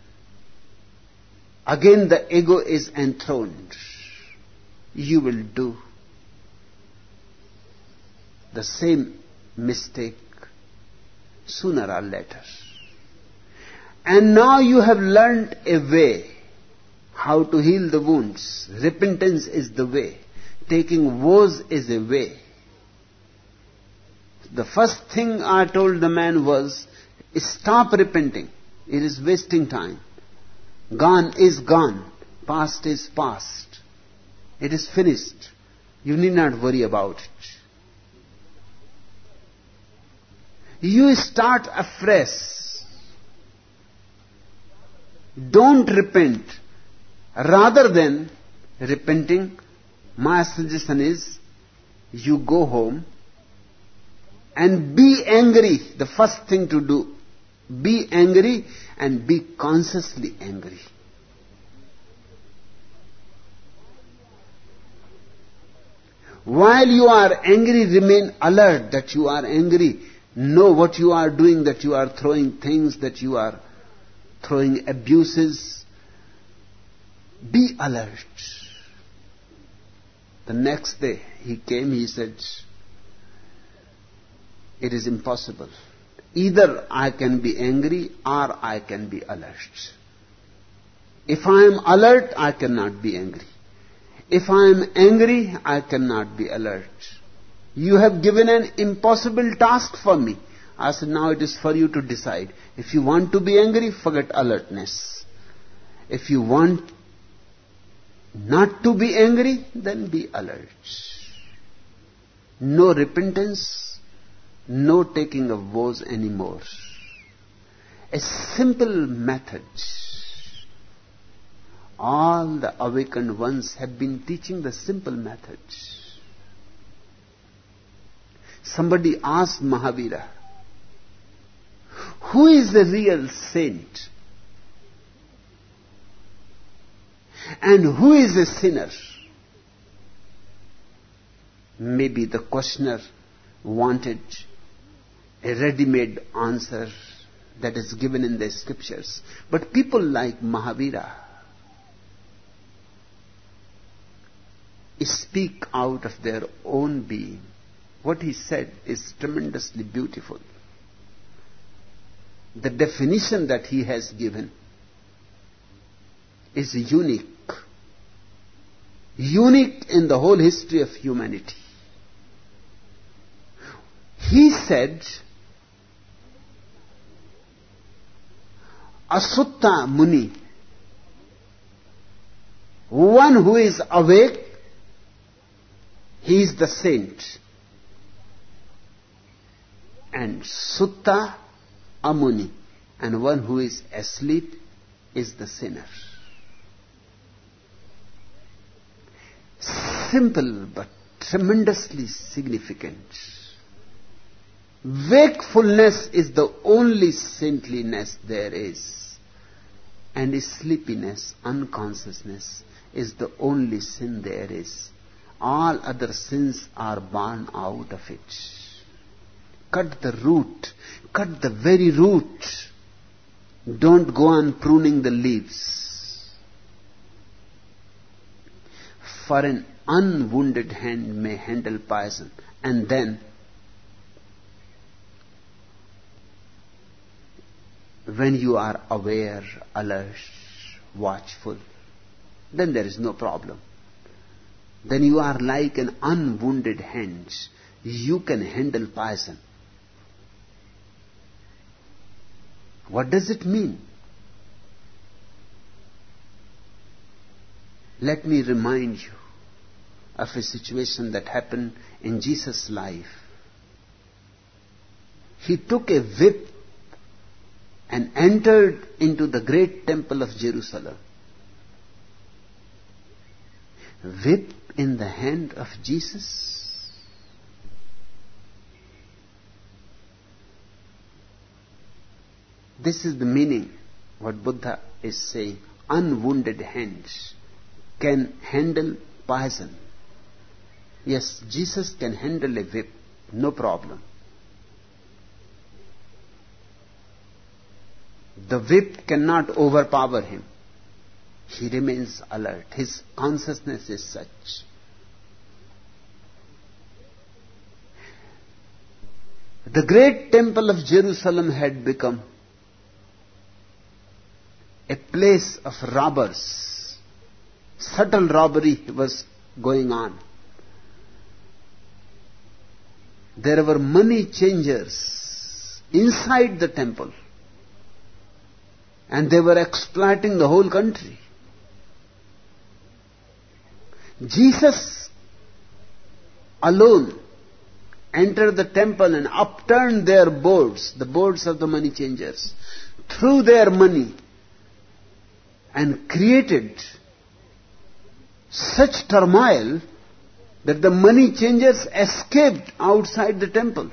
Again the ego is enthroned. You will do the same mistake sooner or later. And now you have learned a way how to heal the wounds. Repentance is the way. Taking vows is a way. The first thing I told the man was, stop repenting. It is wasting time. Gone is gone. Past is past. It is finished. You need not worry about it. You start afresh. Don't repent. Rather than repenting, my suggestion is, you go home and be angry. The first thing to do, be angry and be consciously angry. While you are angry, remain alert that you are angry. Know what you are doing, that you are throwing things, that you are throwing abuses. Be alert. The next day he came, he said, it is impossible. Either I can be angry or I can be alert. If I am alert, I cannot be angry. If I am angry, I cannot be alert. You have given an impossible task for me. I said, now it is for you to decide. If you want to be angry, forget alertness. If you want not to be angry, then be alert. No repentance, no taking of vows anymore. A simple method. All the awakened ones have been teaching the simple method. Somebody asked Mahavira, who is the real saint? And who is a sinner? Maybe the questioner wanted a ready-made answer that is given in the scriptures. But people like Mahavira speak out of their own being. What he said is tremendously beautiful. The definition that he has given is unique. Unique in the whole history of humanity. He said, Asutta Muni, one who is awake, he is the saint. And Sutta Amuni, and one who is asleep is the sinner. Simple but tremendously significant. Wakefulness is the only saintliness there is, and sleepiness, unconsciousness, is the only sin there is. All other sins are born out of it. Cut the root, cut the very root. Don't go on pruning the leaves. For an unwounded hand may handle poison, and then when you are aware, alert, watchful, then there is no problem. Then you are like an unwounded hand. You can handle poison. What does it mean? Let me remind you of a situation that happened in Jesus' life. He took a whip and entered into the great temple of Jerusalem. Whip in the hand of Jesus? This is the meaning, what Buddha is saying. Unwounded hands can handle poison. Yes, Jesus can handle a whip, no problem. The whip cannot overpower him. He remains alert. His consciousness is such. The great temple of Jerusalem had become a place of robbers. Subtle robbery was going on. There were money changers inside the temple, and they were exploiting the whole country. Jesus alone entered the temple and upturned their boards, the boards of the money changers, threw their money, and created such turmoil that the money changers escaped outside the temple.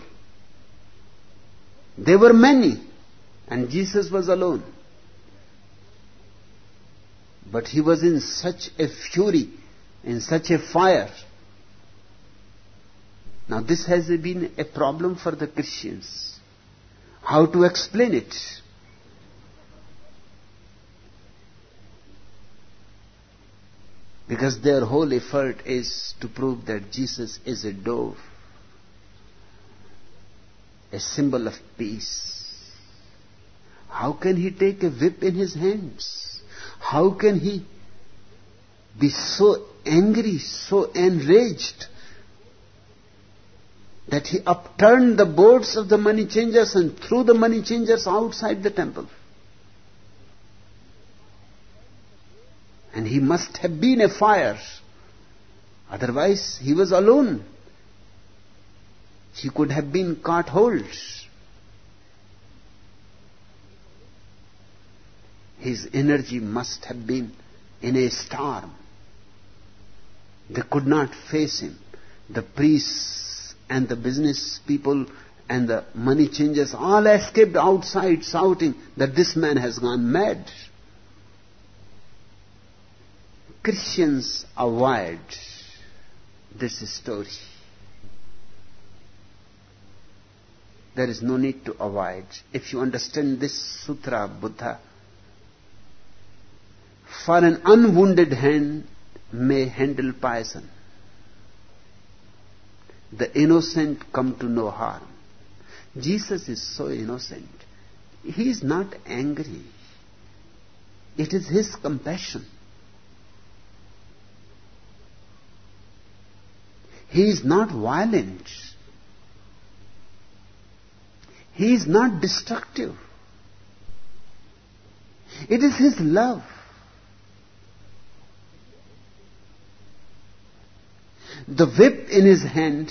They were many, and Jesus was alone. But he was in such a fury, in such a fire. Now this has been a problem for the Christians. How to explain it? Because their whole effort is to prove that Jesus is a dove, a symbol of peace. How can he take a whip in his hands? How can he be so angry, so enraged, that he upturned the boards of the money changers and threw the money changers outside the temple? And he must have been a fire. Otherwise, he was alone. He could have been caught hold. His energy must have been in a storm. They could not face him. The priests and the business people and the money changers all escaped outside shouting that this man has gone mad. Christians avoid this story. There is no need to avoid. If you understand this sutra, Buddha, for an unwounded hand may handle poison. The innocent come to no harm. Jesus is so innocent. He is not angry. It is his compassion. He is not violent. He is not destructive. It is his love. The whip in his hand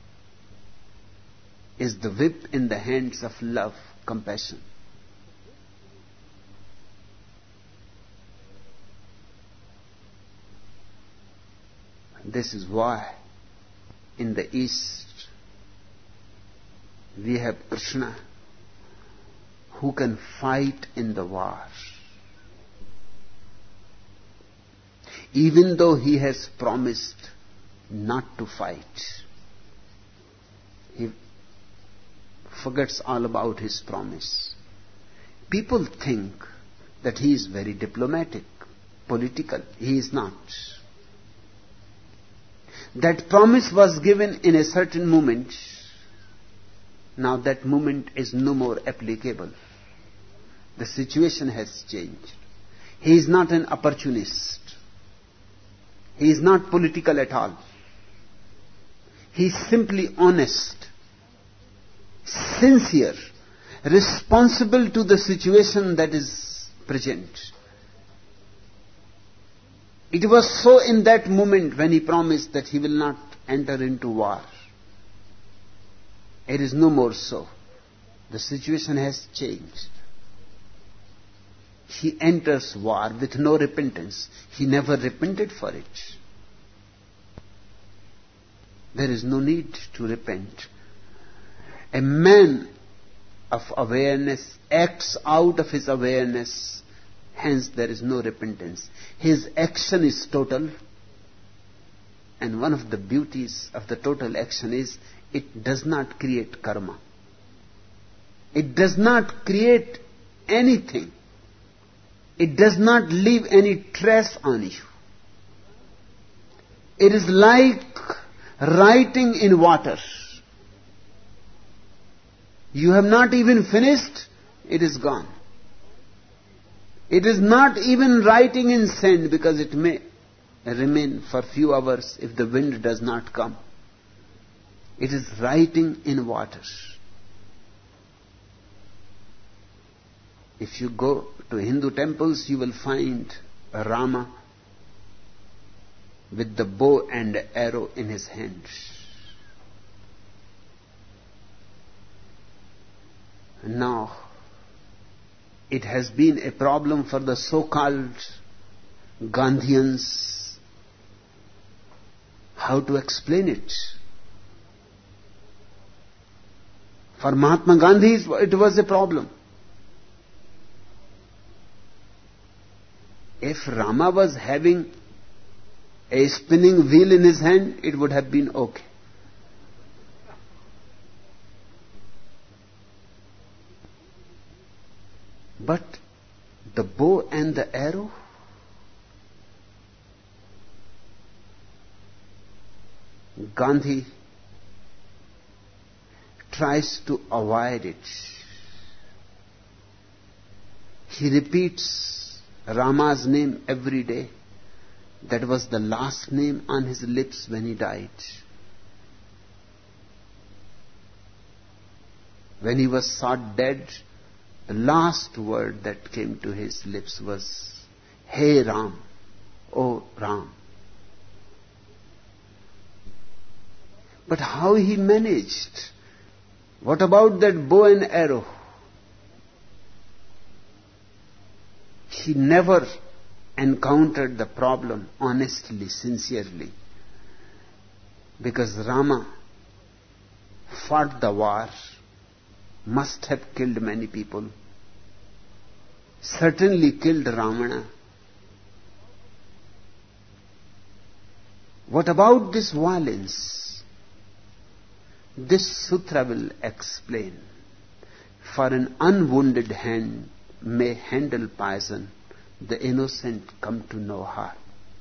is the whip in the hands of love, compassion. This is why in the East we have Krishna who can fight in the war. Even though he has promised not to fight, he forgets all about his promise. People think that he is very diplomatic, political. He is not. That promise was given in a certain moment. Now that moment is no more applicable. The situation has changed. He is not an opportunist. He is not political at all. He is simply honest, sincere, responsible to the situation that is present. It was so in that moment when he promised that he will not enter into war. It is no more so. The situation has changed. He enters war with no repentance. He never repented for it. There is no need to repent. A man of awareness acts out of his awareness, hence there is no repentance. His action is total, and one of the beauties of the total action is it does not create karma. It does not create anything. It does not leave any trace on you. It is like writing in water. You have not even finished, it is gone. It is not even writing in sand because it may remain for few hours if the wind does not come. It is writing in water. If you go to Hindu temples, you will find Rama with the bow and arrow in his hands. Now, it has been a problem for the so-called Gandhians how to explain it. For Mahatma Gandhi, it was a problem. If Rama was having a spinning wheel in his hand, it would have been okay. But the bow and the arrow, Gandhi tries to avoid it. He repeats Rama's name every day. That was the last name on his lips when he died. When he was shot dead, the last word that came to his lips was, "Hey Ram, oh Ram." But how he managed? What about that bow and arrow? He never encountered the problem honestly, sincerely. Because Rama fought the war, must have killed many people, certainly killed Ravana. What about this violence? This sutra will explain. For an unwounded hand may handle poison, the innocent come to no harm.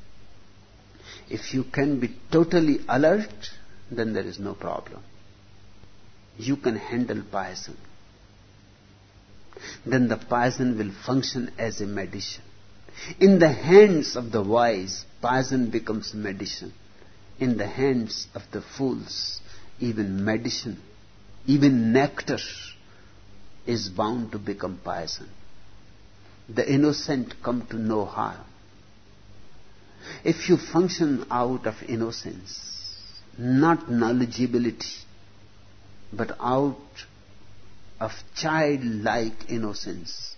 If you can be totally alert, then there is no problem. You can handle poison. Then the poison will function as a medicine. In the hands of the wise, poison becomes medicine. In the hands of the fools, even medicine, even nectar is bound to become poison. The innocent come to no harm. If you function out of innocence, not knowledgeability, but out of childlike innocence,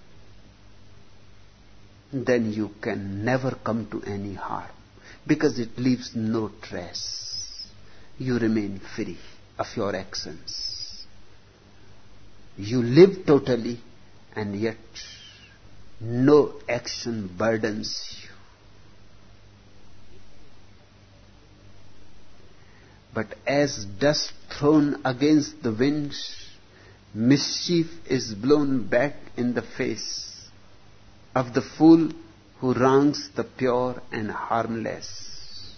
then you can never come to any harm, because it leaves no trace. You remain free of your actions. You live totally, and yet no action burdens you. But as dust thrown against the wind, mischief is blown back in the face of the fool who wrongs the pure and harmless.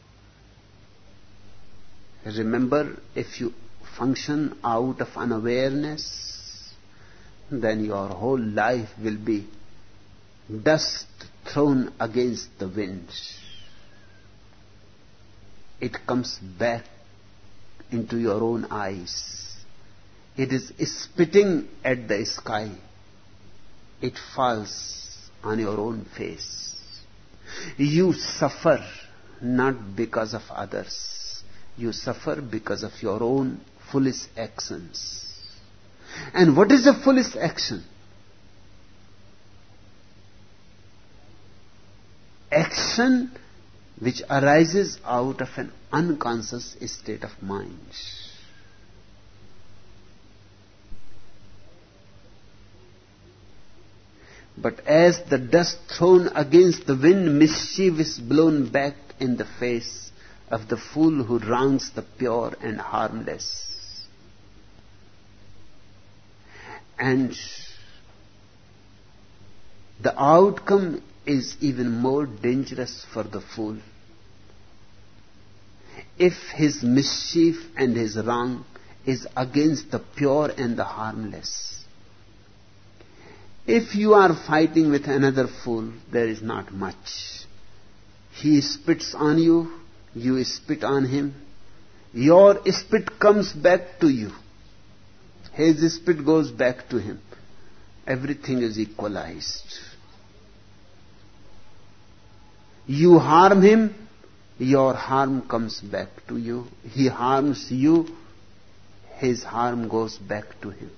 Remember, if you function out of unawareness, then your whole life will be dust thrown against the wind. It comes back into your own eyes. It is spitting at the sky. It falls on your own face. You suffer not because of others. You suffer because of your own foolish actions. And what is a foolish action? Action which arises out of an unconscious state of mind. But as the dust thrown against the wind, mischief is blown back in the face of the fool who wrongs the pure and harmless. And the outcome is even more dangerous for the fool. If his mischief and his wrong is against the pure and the harmless. If you are fighting with another fool, there is not much. He spits on you, you spit on him. Your spit comes back to you. His spit goes back to him. Everything is equalized. You harm him, your harm comes back to you. He harms you, his harm goes back to him.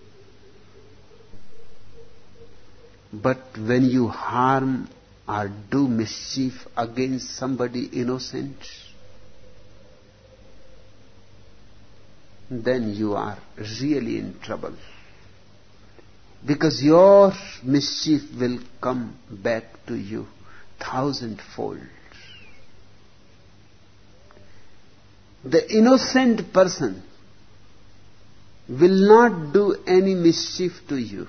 But when you harm or do mischief against somebody innocent, then you are really in trouble. Because your mischief will come back to you thousandfold. The innocent person will not do any mischief to you.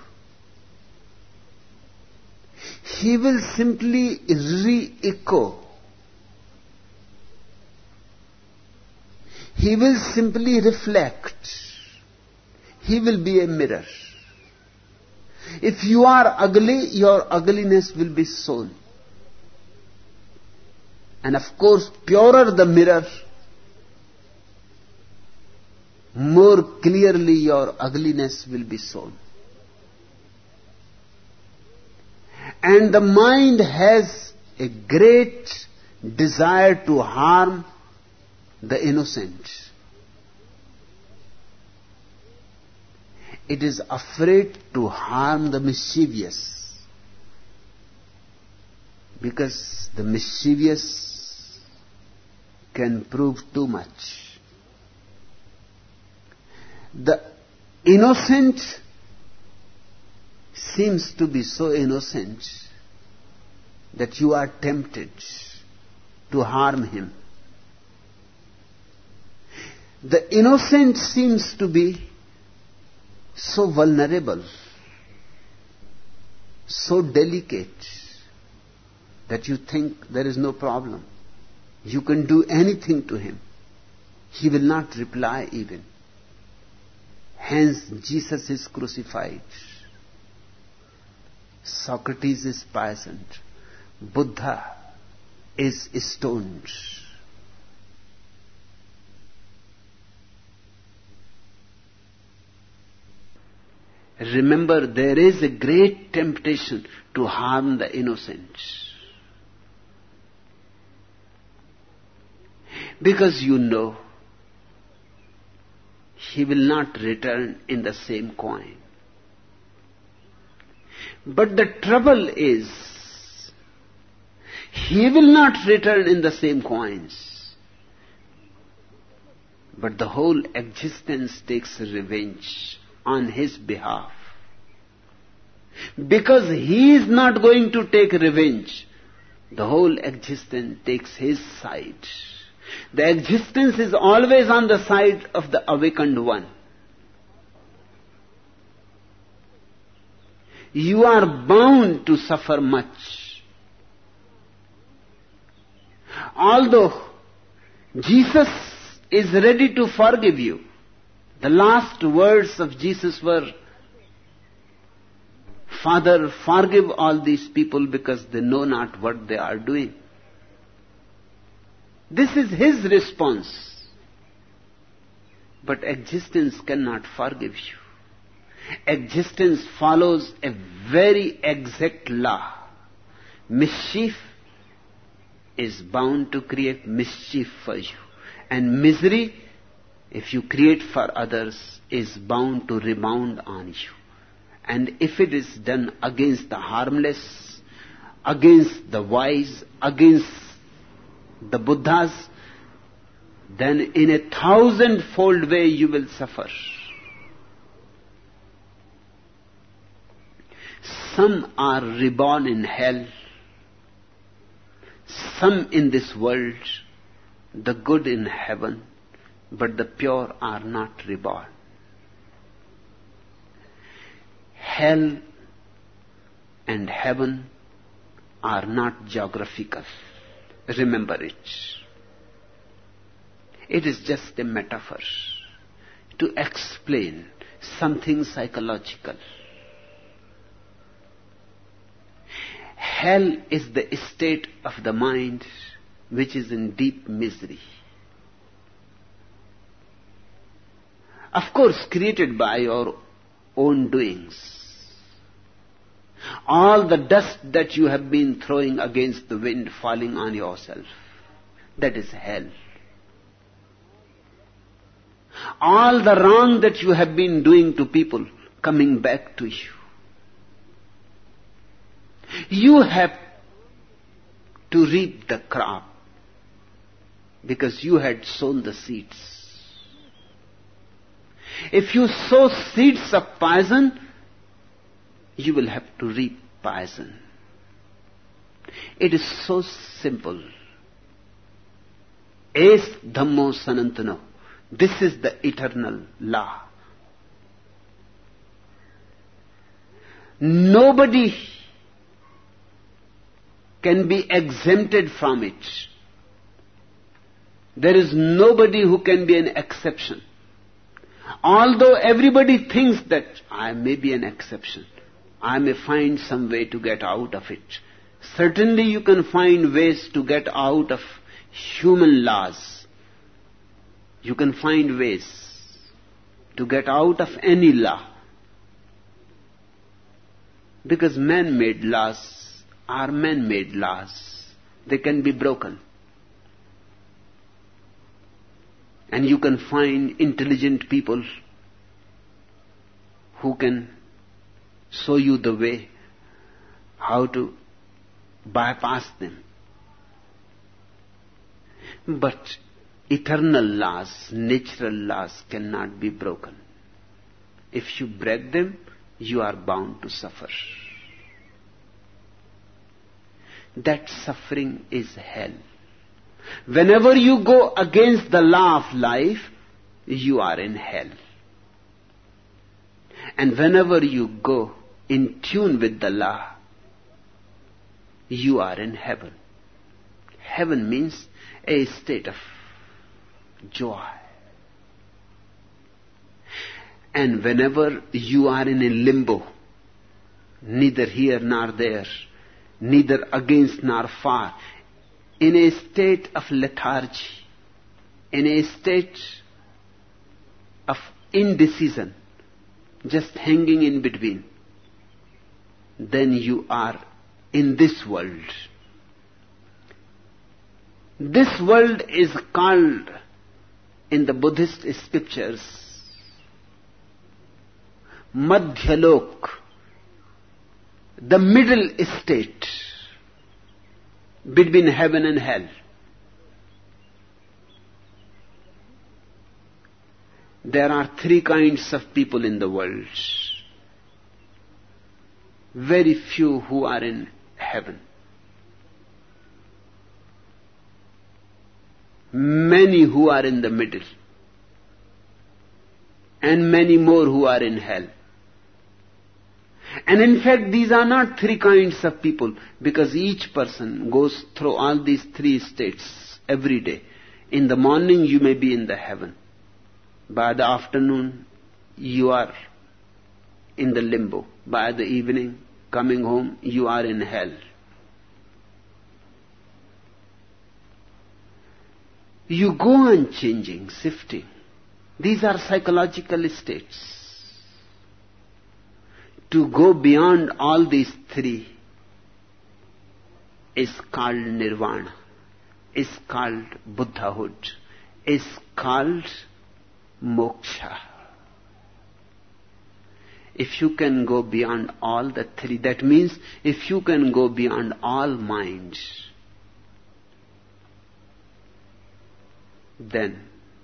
He will simply re-echo. He will simply reflect. He will be a mirror. If you are ugly, your ugliness will be shown. And of course, purer the mirror, more clearly your ugliness will be shown. And the mind has a great desire to harm the innocent. It is afraid to harm the mischievous, because the mischievous can prove too much. The innocent seems to be so innocent that you are tempted to harm him. The innocent seems to be so vulnerable, so delicate, that you think there is no problem. You can do anything to him. He will not reply even. Hence, Jesus is crucified. Socrates is poisoned. Buddha is stoned. Remember, there is a great temptation to harm the innocent. Because you know, he will not return in the same coin. But the trouble is, he will not return in the same coins. But the whole existence takes revenge on his behalf. Because he is not going to take revenge, the whole existence takes his side. The existence is always on the side of the awakened one. You are bound to suffer much. Although Jesus is ready to forgive you, the last words of Jesus were, Father, forgive all these people because they know not what they are doing. This is his response. But existence cannot forgive you. Existence follows a very exact law. Mischief is bound to create mischief for you. And misery, if you create for others, is bound to rebound on you. And if it is done against the harmless, against the wise, against the Buddhas, then in 1,000-fold way you will suffer. Some are reborn in hell, some in this world, the good in heaven, but the pure are not reborn. Hell and heaven are not geographical. Remember it. It is just a metaphor to explain something psychological. Hell is the state of the mind which is in deep misery. Of course, created by your own doings. All the dust that you have been throwing against the wind falling on yourself, that is hell. All the wrong that you have been doing to people coming back to you. You have to reap the crop because you had sown the seeds. If you sow seeds of poison, you will have to reap poison. It is so simple. Es Dhammo Sanantano. This is the eternal law. Nobody can be exempted from it. There is nobody who can be an exception. Although everybody thinks that I may be an exception, I may find some way to get out of it. Certainly you can find ways to get out of human laws. You can find ways to get out of any law. Because man-made laws are man-made laws. They can be broken. And you can find intelligent people who can show you the way how to bypass them. But eternal laws, natural laws cannot be broken. If you break them, you are bound to suffer. That suffering is hell. Whenever you go against the law of life, you are in hell. And whenever you go in tune with the law, you are in heaven. Heaven means a state of joy. And whenever you are in a limbo, neither here nor there, neither against nor far, in a state of lethargy, in a state of indecision, just hanging in between, then you are in this world. This world is called in the Buddhist scriptures Madhyalok, the middle state between heaven and hell. There are three kinds of people in the world. Very few who are in heaven. Many who are in the middle. And many more who are in hell. And in fact, these are not three kinds of people, because each person goes through all these three states every day. In the morning, you may be in the heaven. By the afternoon, you are in the limbo. By the evening, coming home, you are in hell. You go on changing, shifting. These are psychological states. To go beyond all these three is called nirvana, is called Buddhahood, is called moksha. If you can go beyond all the three, that means if you can go beyond all minds, then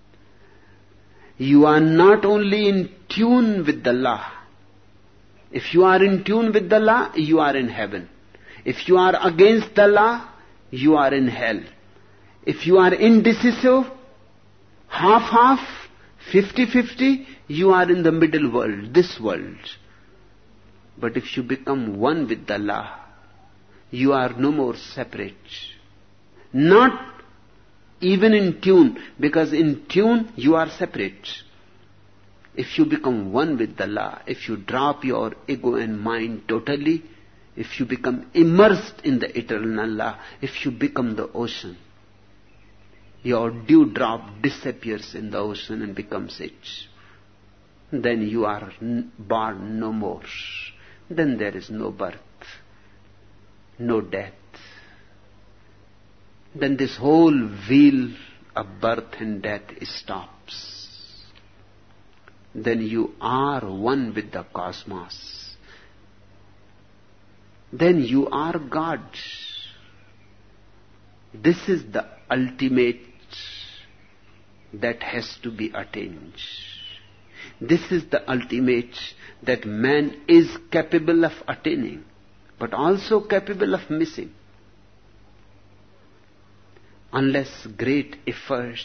you are not only in tune with the law. If you are in tune with the law, you are in heaven. If you are against the law, you are in hell. If you are indecisive, half-half, 50-50, you are in the middle world, this world. But if you become one with the law, you are no more separate. Not even in tune, because in tune you are separate. If you become one with the law, if you drop your ego and mind totally, if you become immersed in the eternal law, if you become the ocean, your dewdrop disappears in the ocean and becomes it. Then you are born no more. Then there is no birth, no death. Then this whole wheel of birth and death stops. Then you are one with the cosmos. Then you are God. This is the ultimate that has to be attained. This is the ultimate that man is capable of attaining, but also capable of missing. Unless great effort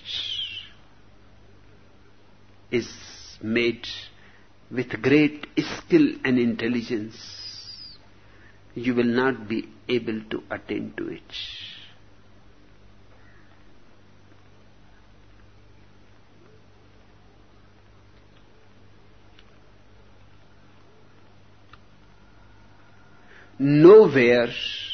is made with great skill and intelligence, you will not be able to attain to it. Nowhere,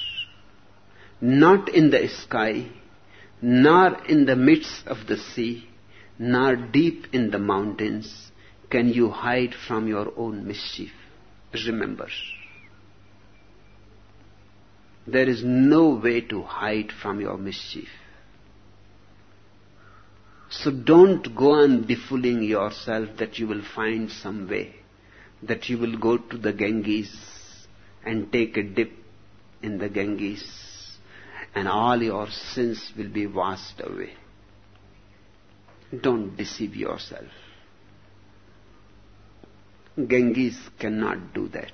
not in the sky, nor in the midst of the sea, nor deep in the mountains, can you hide from your own mischief. Remember, there is no way to hide from your mischief. So don't go on defooling yourself that you will find some way, that you will go to the Ganges and take a dip in the Ganges and all your sins will be washed away. Don't deceive yourself. Ganges cannot do that.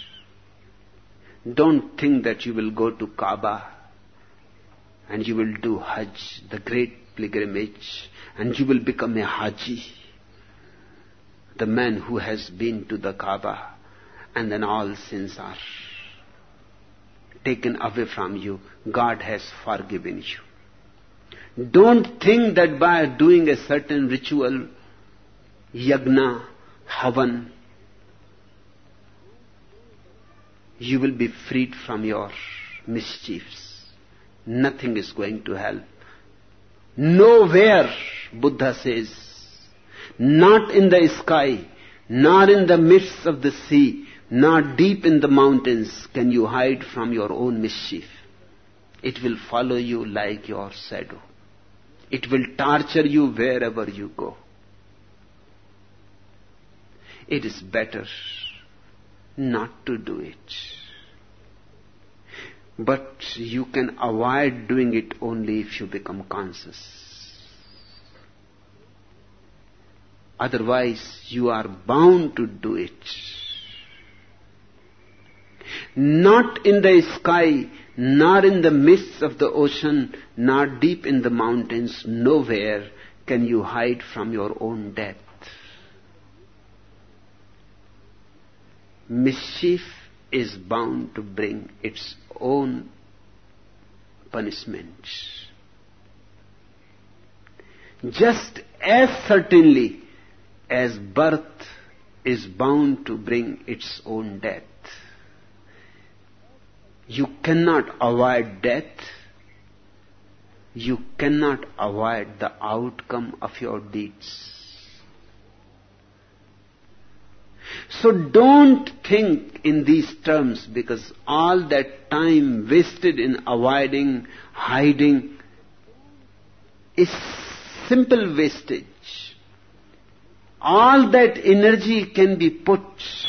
Don't think that you will go to Kaaba and you will do Hajj, the great pilgrimage, and you will become a Haji. the man who has been to the Kaaba and then all sins are taken away from you. God has forgiven you. Don't think that by doing a certain ritual, yagna, havan, you will be freed from your mischiefs. Nothing is going to help. Nowhere, Buddha says, not in the sky, nor in the midst of the sea, nor deep in the mountains can you hide from your own mischief. It will follow you like your shadow. It will torture you wherever you go. It is better not to do it. But you can avoid doing it only if you become conscious. Otherwise, you are bound to do it. Not in the sky, nor in the midst of the ocean, nor deep in the mountains, nowhere can you hide from your own death. Mischief is bound to bring its own punishment. Just as certainly as birth is bound to bring its own death. You cannot avoid death. You cannot avoid the outcome of your deeds. So don't think in these terms, because all that time wasted in avoiding, hiding is simple wastage. All that energy can be put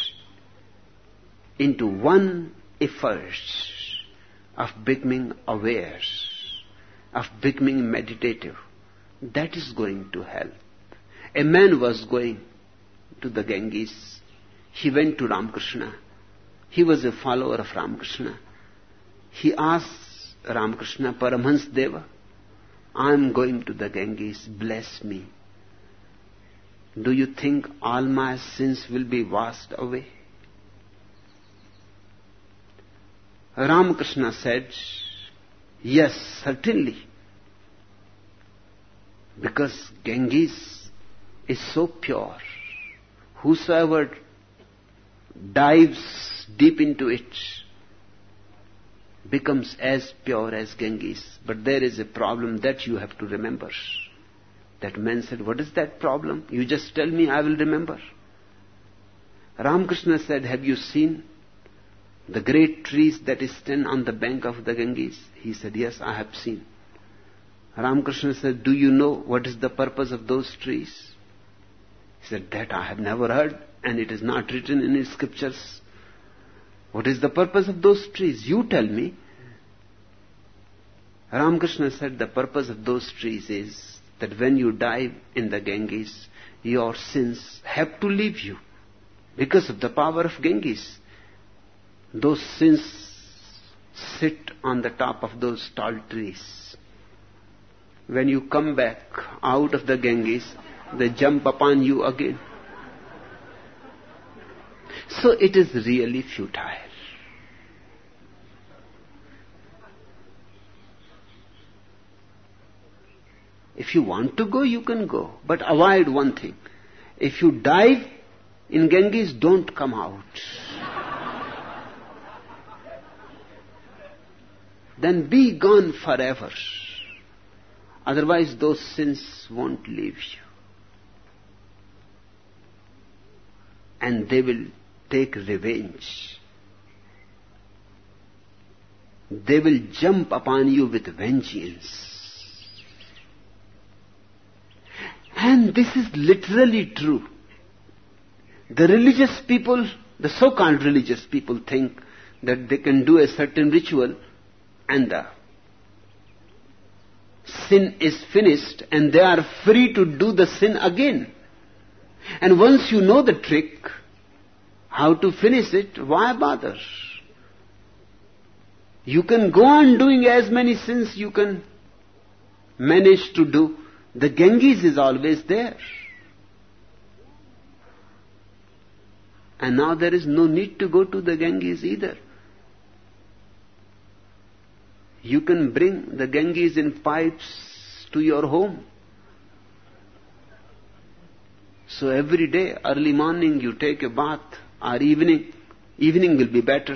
into one effort of becoming aware, of becoming meditative. That is going to help. A man was going to the Ganges. He went to Ramakrishna. He was a follower of Ramakrishna. He asked Ramakrishna, Paramhans Deva, I am going to the Ganges, bless me. Do you think all my sins will be washed away? Ramakrishna said, yes, certainly. Because Ganges is so pure. Whosoever dives deep into it becomes as pure as Ganges. But there is a problem that you have to remember. That man said, what is that problem? You just tell me, I will remember. Ramakrishna said, have you seen the great trees that stand on the bank of the Ganges? He said, yes, I have seen. Ramakrishna said, do you know what is the purpose of those trees? He said, that I have never heard, and it is not written in the scriptures. What is the purpose of those trees? You tell me. Ramakrishna said, the purpose of those trees is that when you dive in the Ganges, your sins have to leave you because of the power of Ganges. Those sins sit on the top of those tall trees. When you come back out of the Ganges, they jump upon you again. So it is really futile. If you want to go, you can go. But avoid one thing. If you dive in Ganges, don't come out. Then be gone forever. Otherwise, those sins won't leave you. And they will take revenge. They will jump upon you with vengeance. And this is literally true. The religious people, the so-called religious people, think that they can do a certain ritual and the sin is finished and they are free to do the sin again. And once you know the trick, how to finish it, why bother? You can go on doing as many sins you can manage to do. The Ganges is always there. And now there is no need to go to the Ganges either. You can bring the Ganges in pipes to your home. So every day, early morning you take a bath, or evening will be better.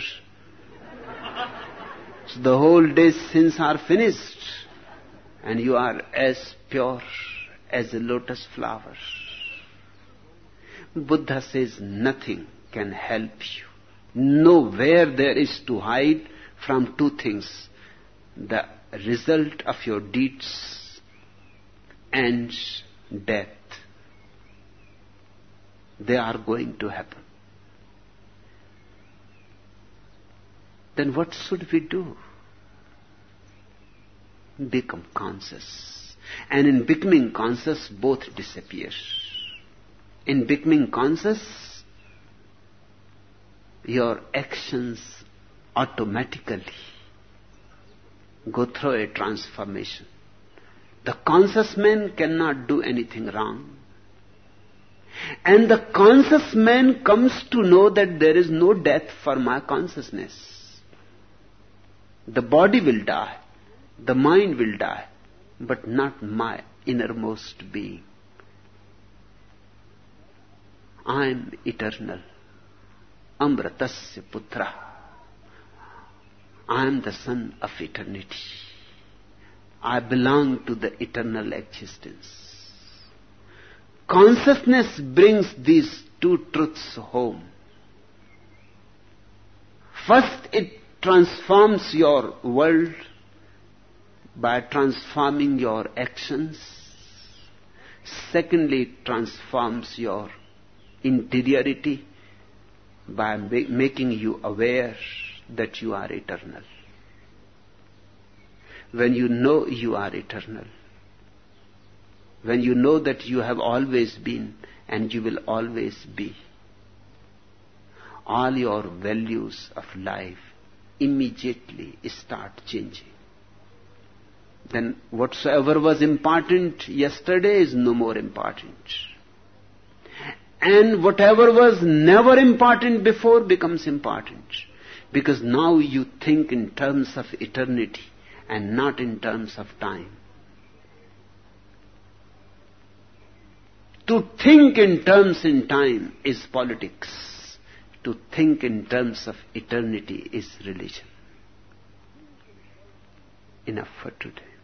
So the whole day's sins are finished, and you are as pure as a lotus flower. Buddha says nothing can help you. Nowhere there is to hide from two things: the result of your deeds and death. They are going to happen. Then what should we do? Become conscious. And in becoming conscious, both disappear. In becoming conscious, your actions automatically go through a transformation. The conscious man cannot do anything wrong. And the conscious man comes to know that there is no death for my consciousness. The body will die, the mind will die, but not my innermost being. I am eternal. Amritasya putra. I am the son of eternity. I belong to the eternal existence. Consciousness brings these two truths home. First, it transforms your world by transforming your actions. Secondly, it transforms your interiority by making you aware that you are eternal. When you know you are eternal, when you know that you have always been and you will always be, all your values of life immediately start changing. Then whatsoever was important yesterday is no more important. And whatever was never important before becomes important. Because now you think in terms of eternity and not in terms of time. To think in terms in time is politics. To think in terms of eternity is religion. Enough for today.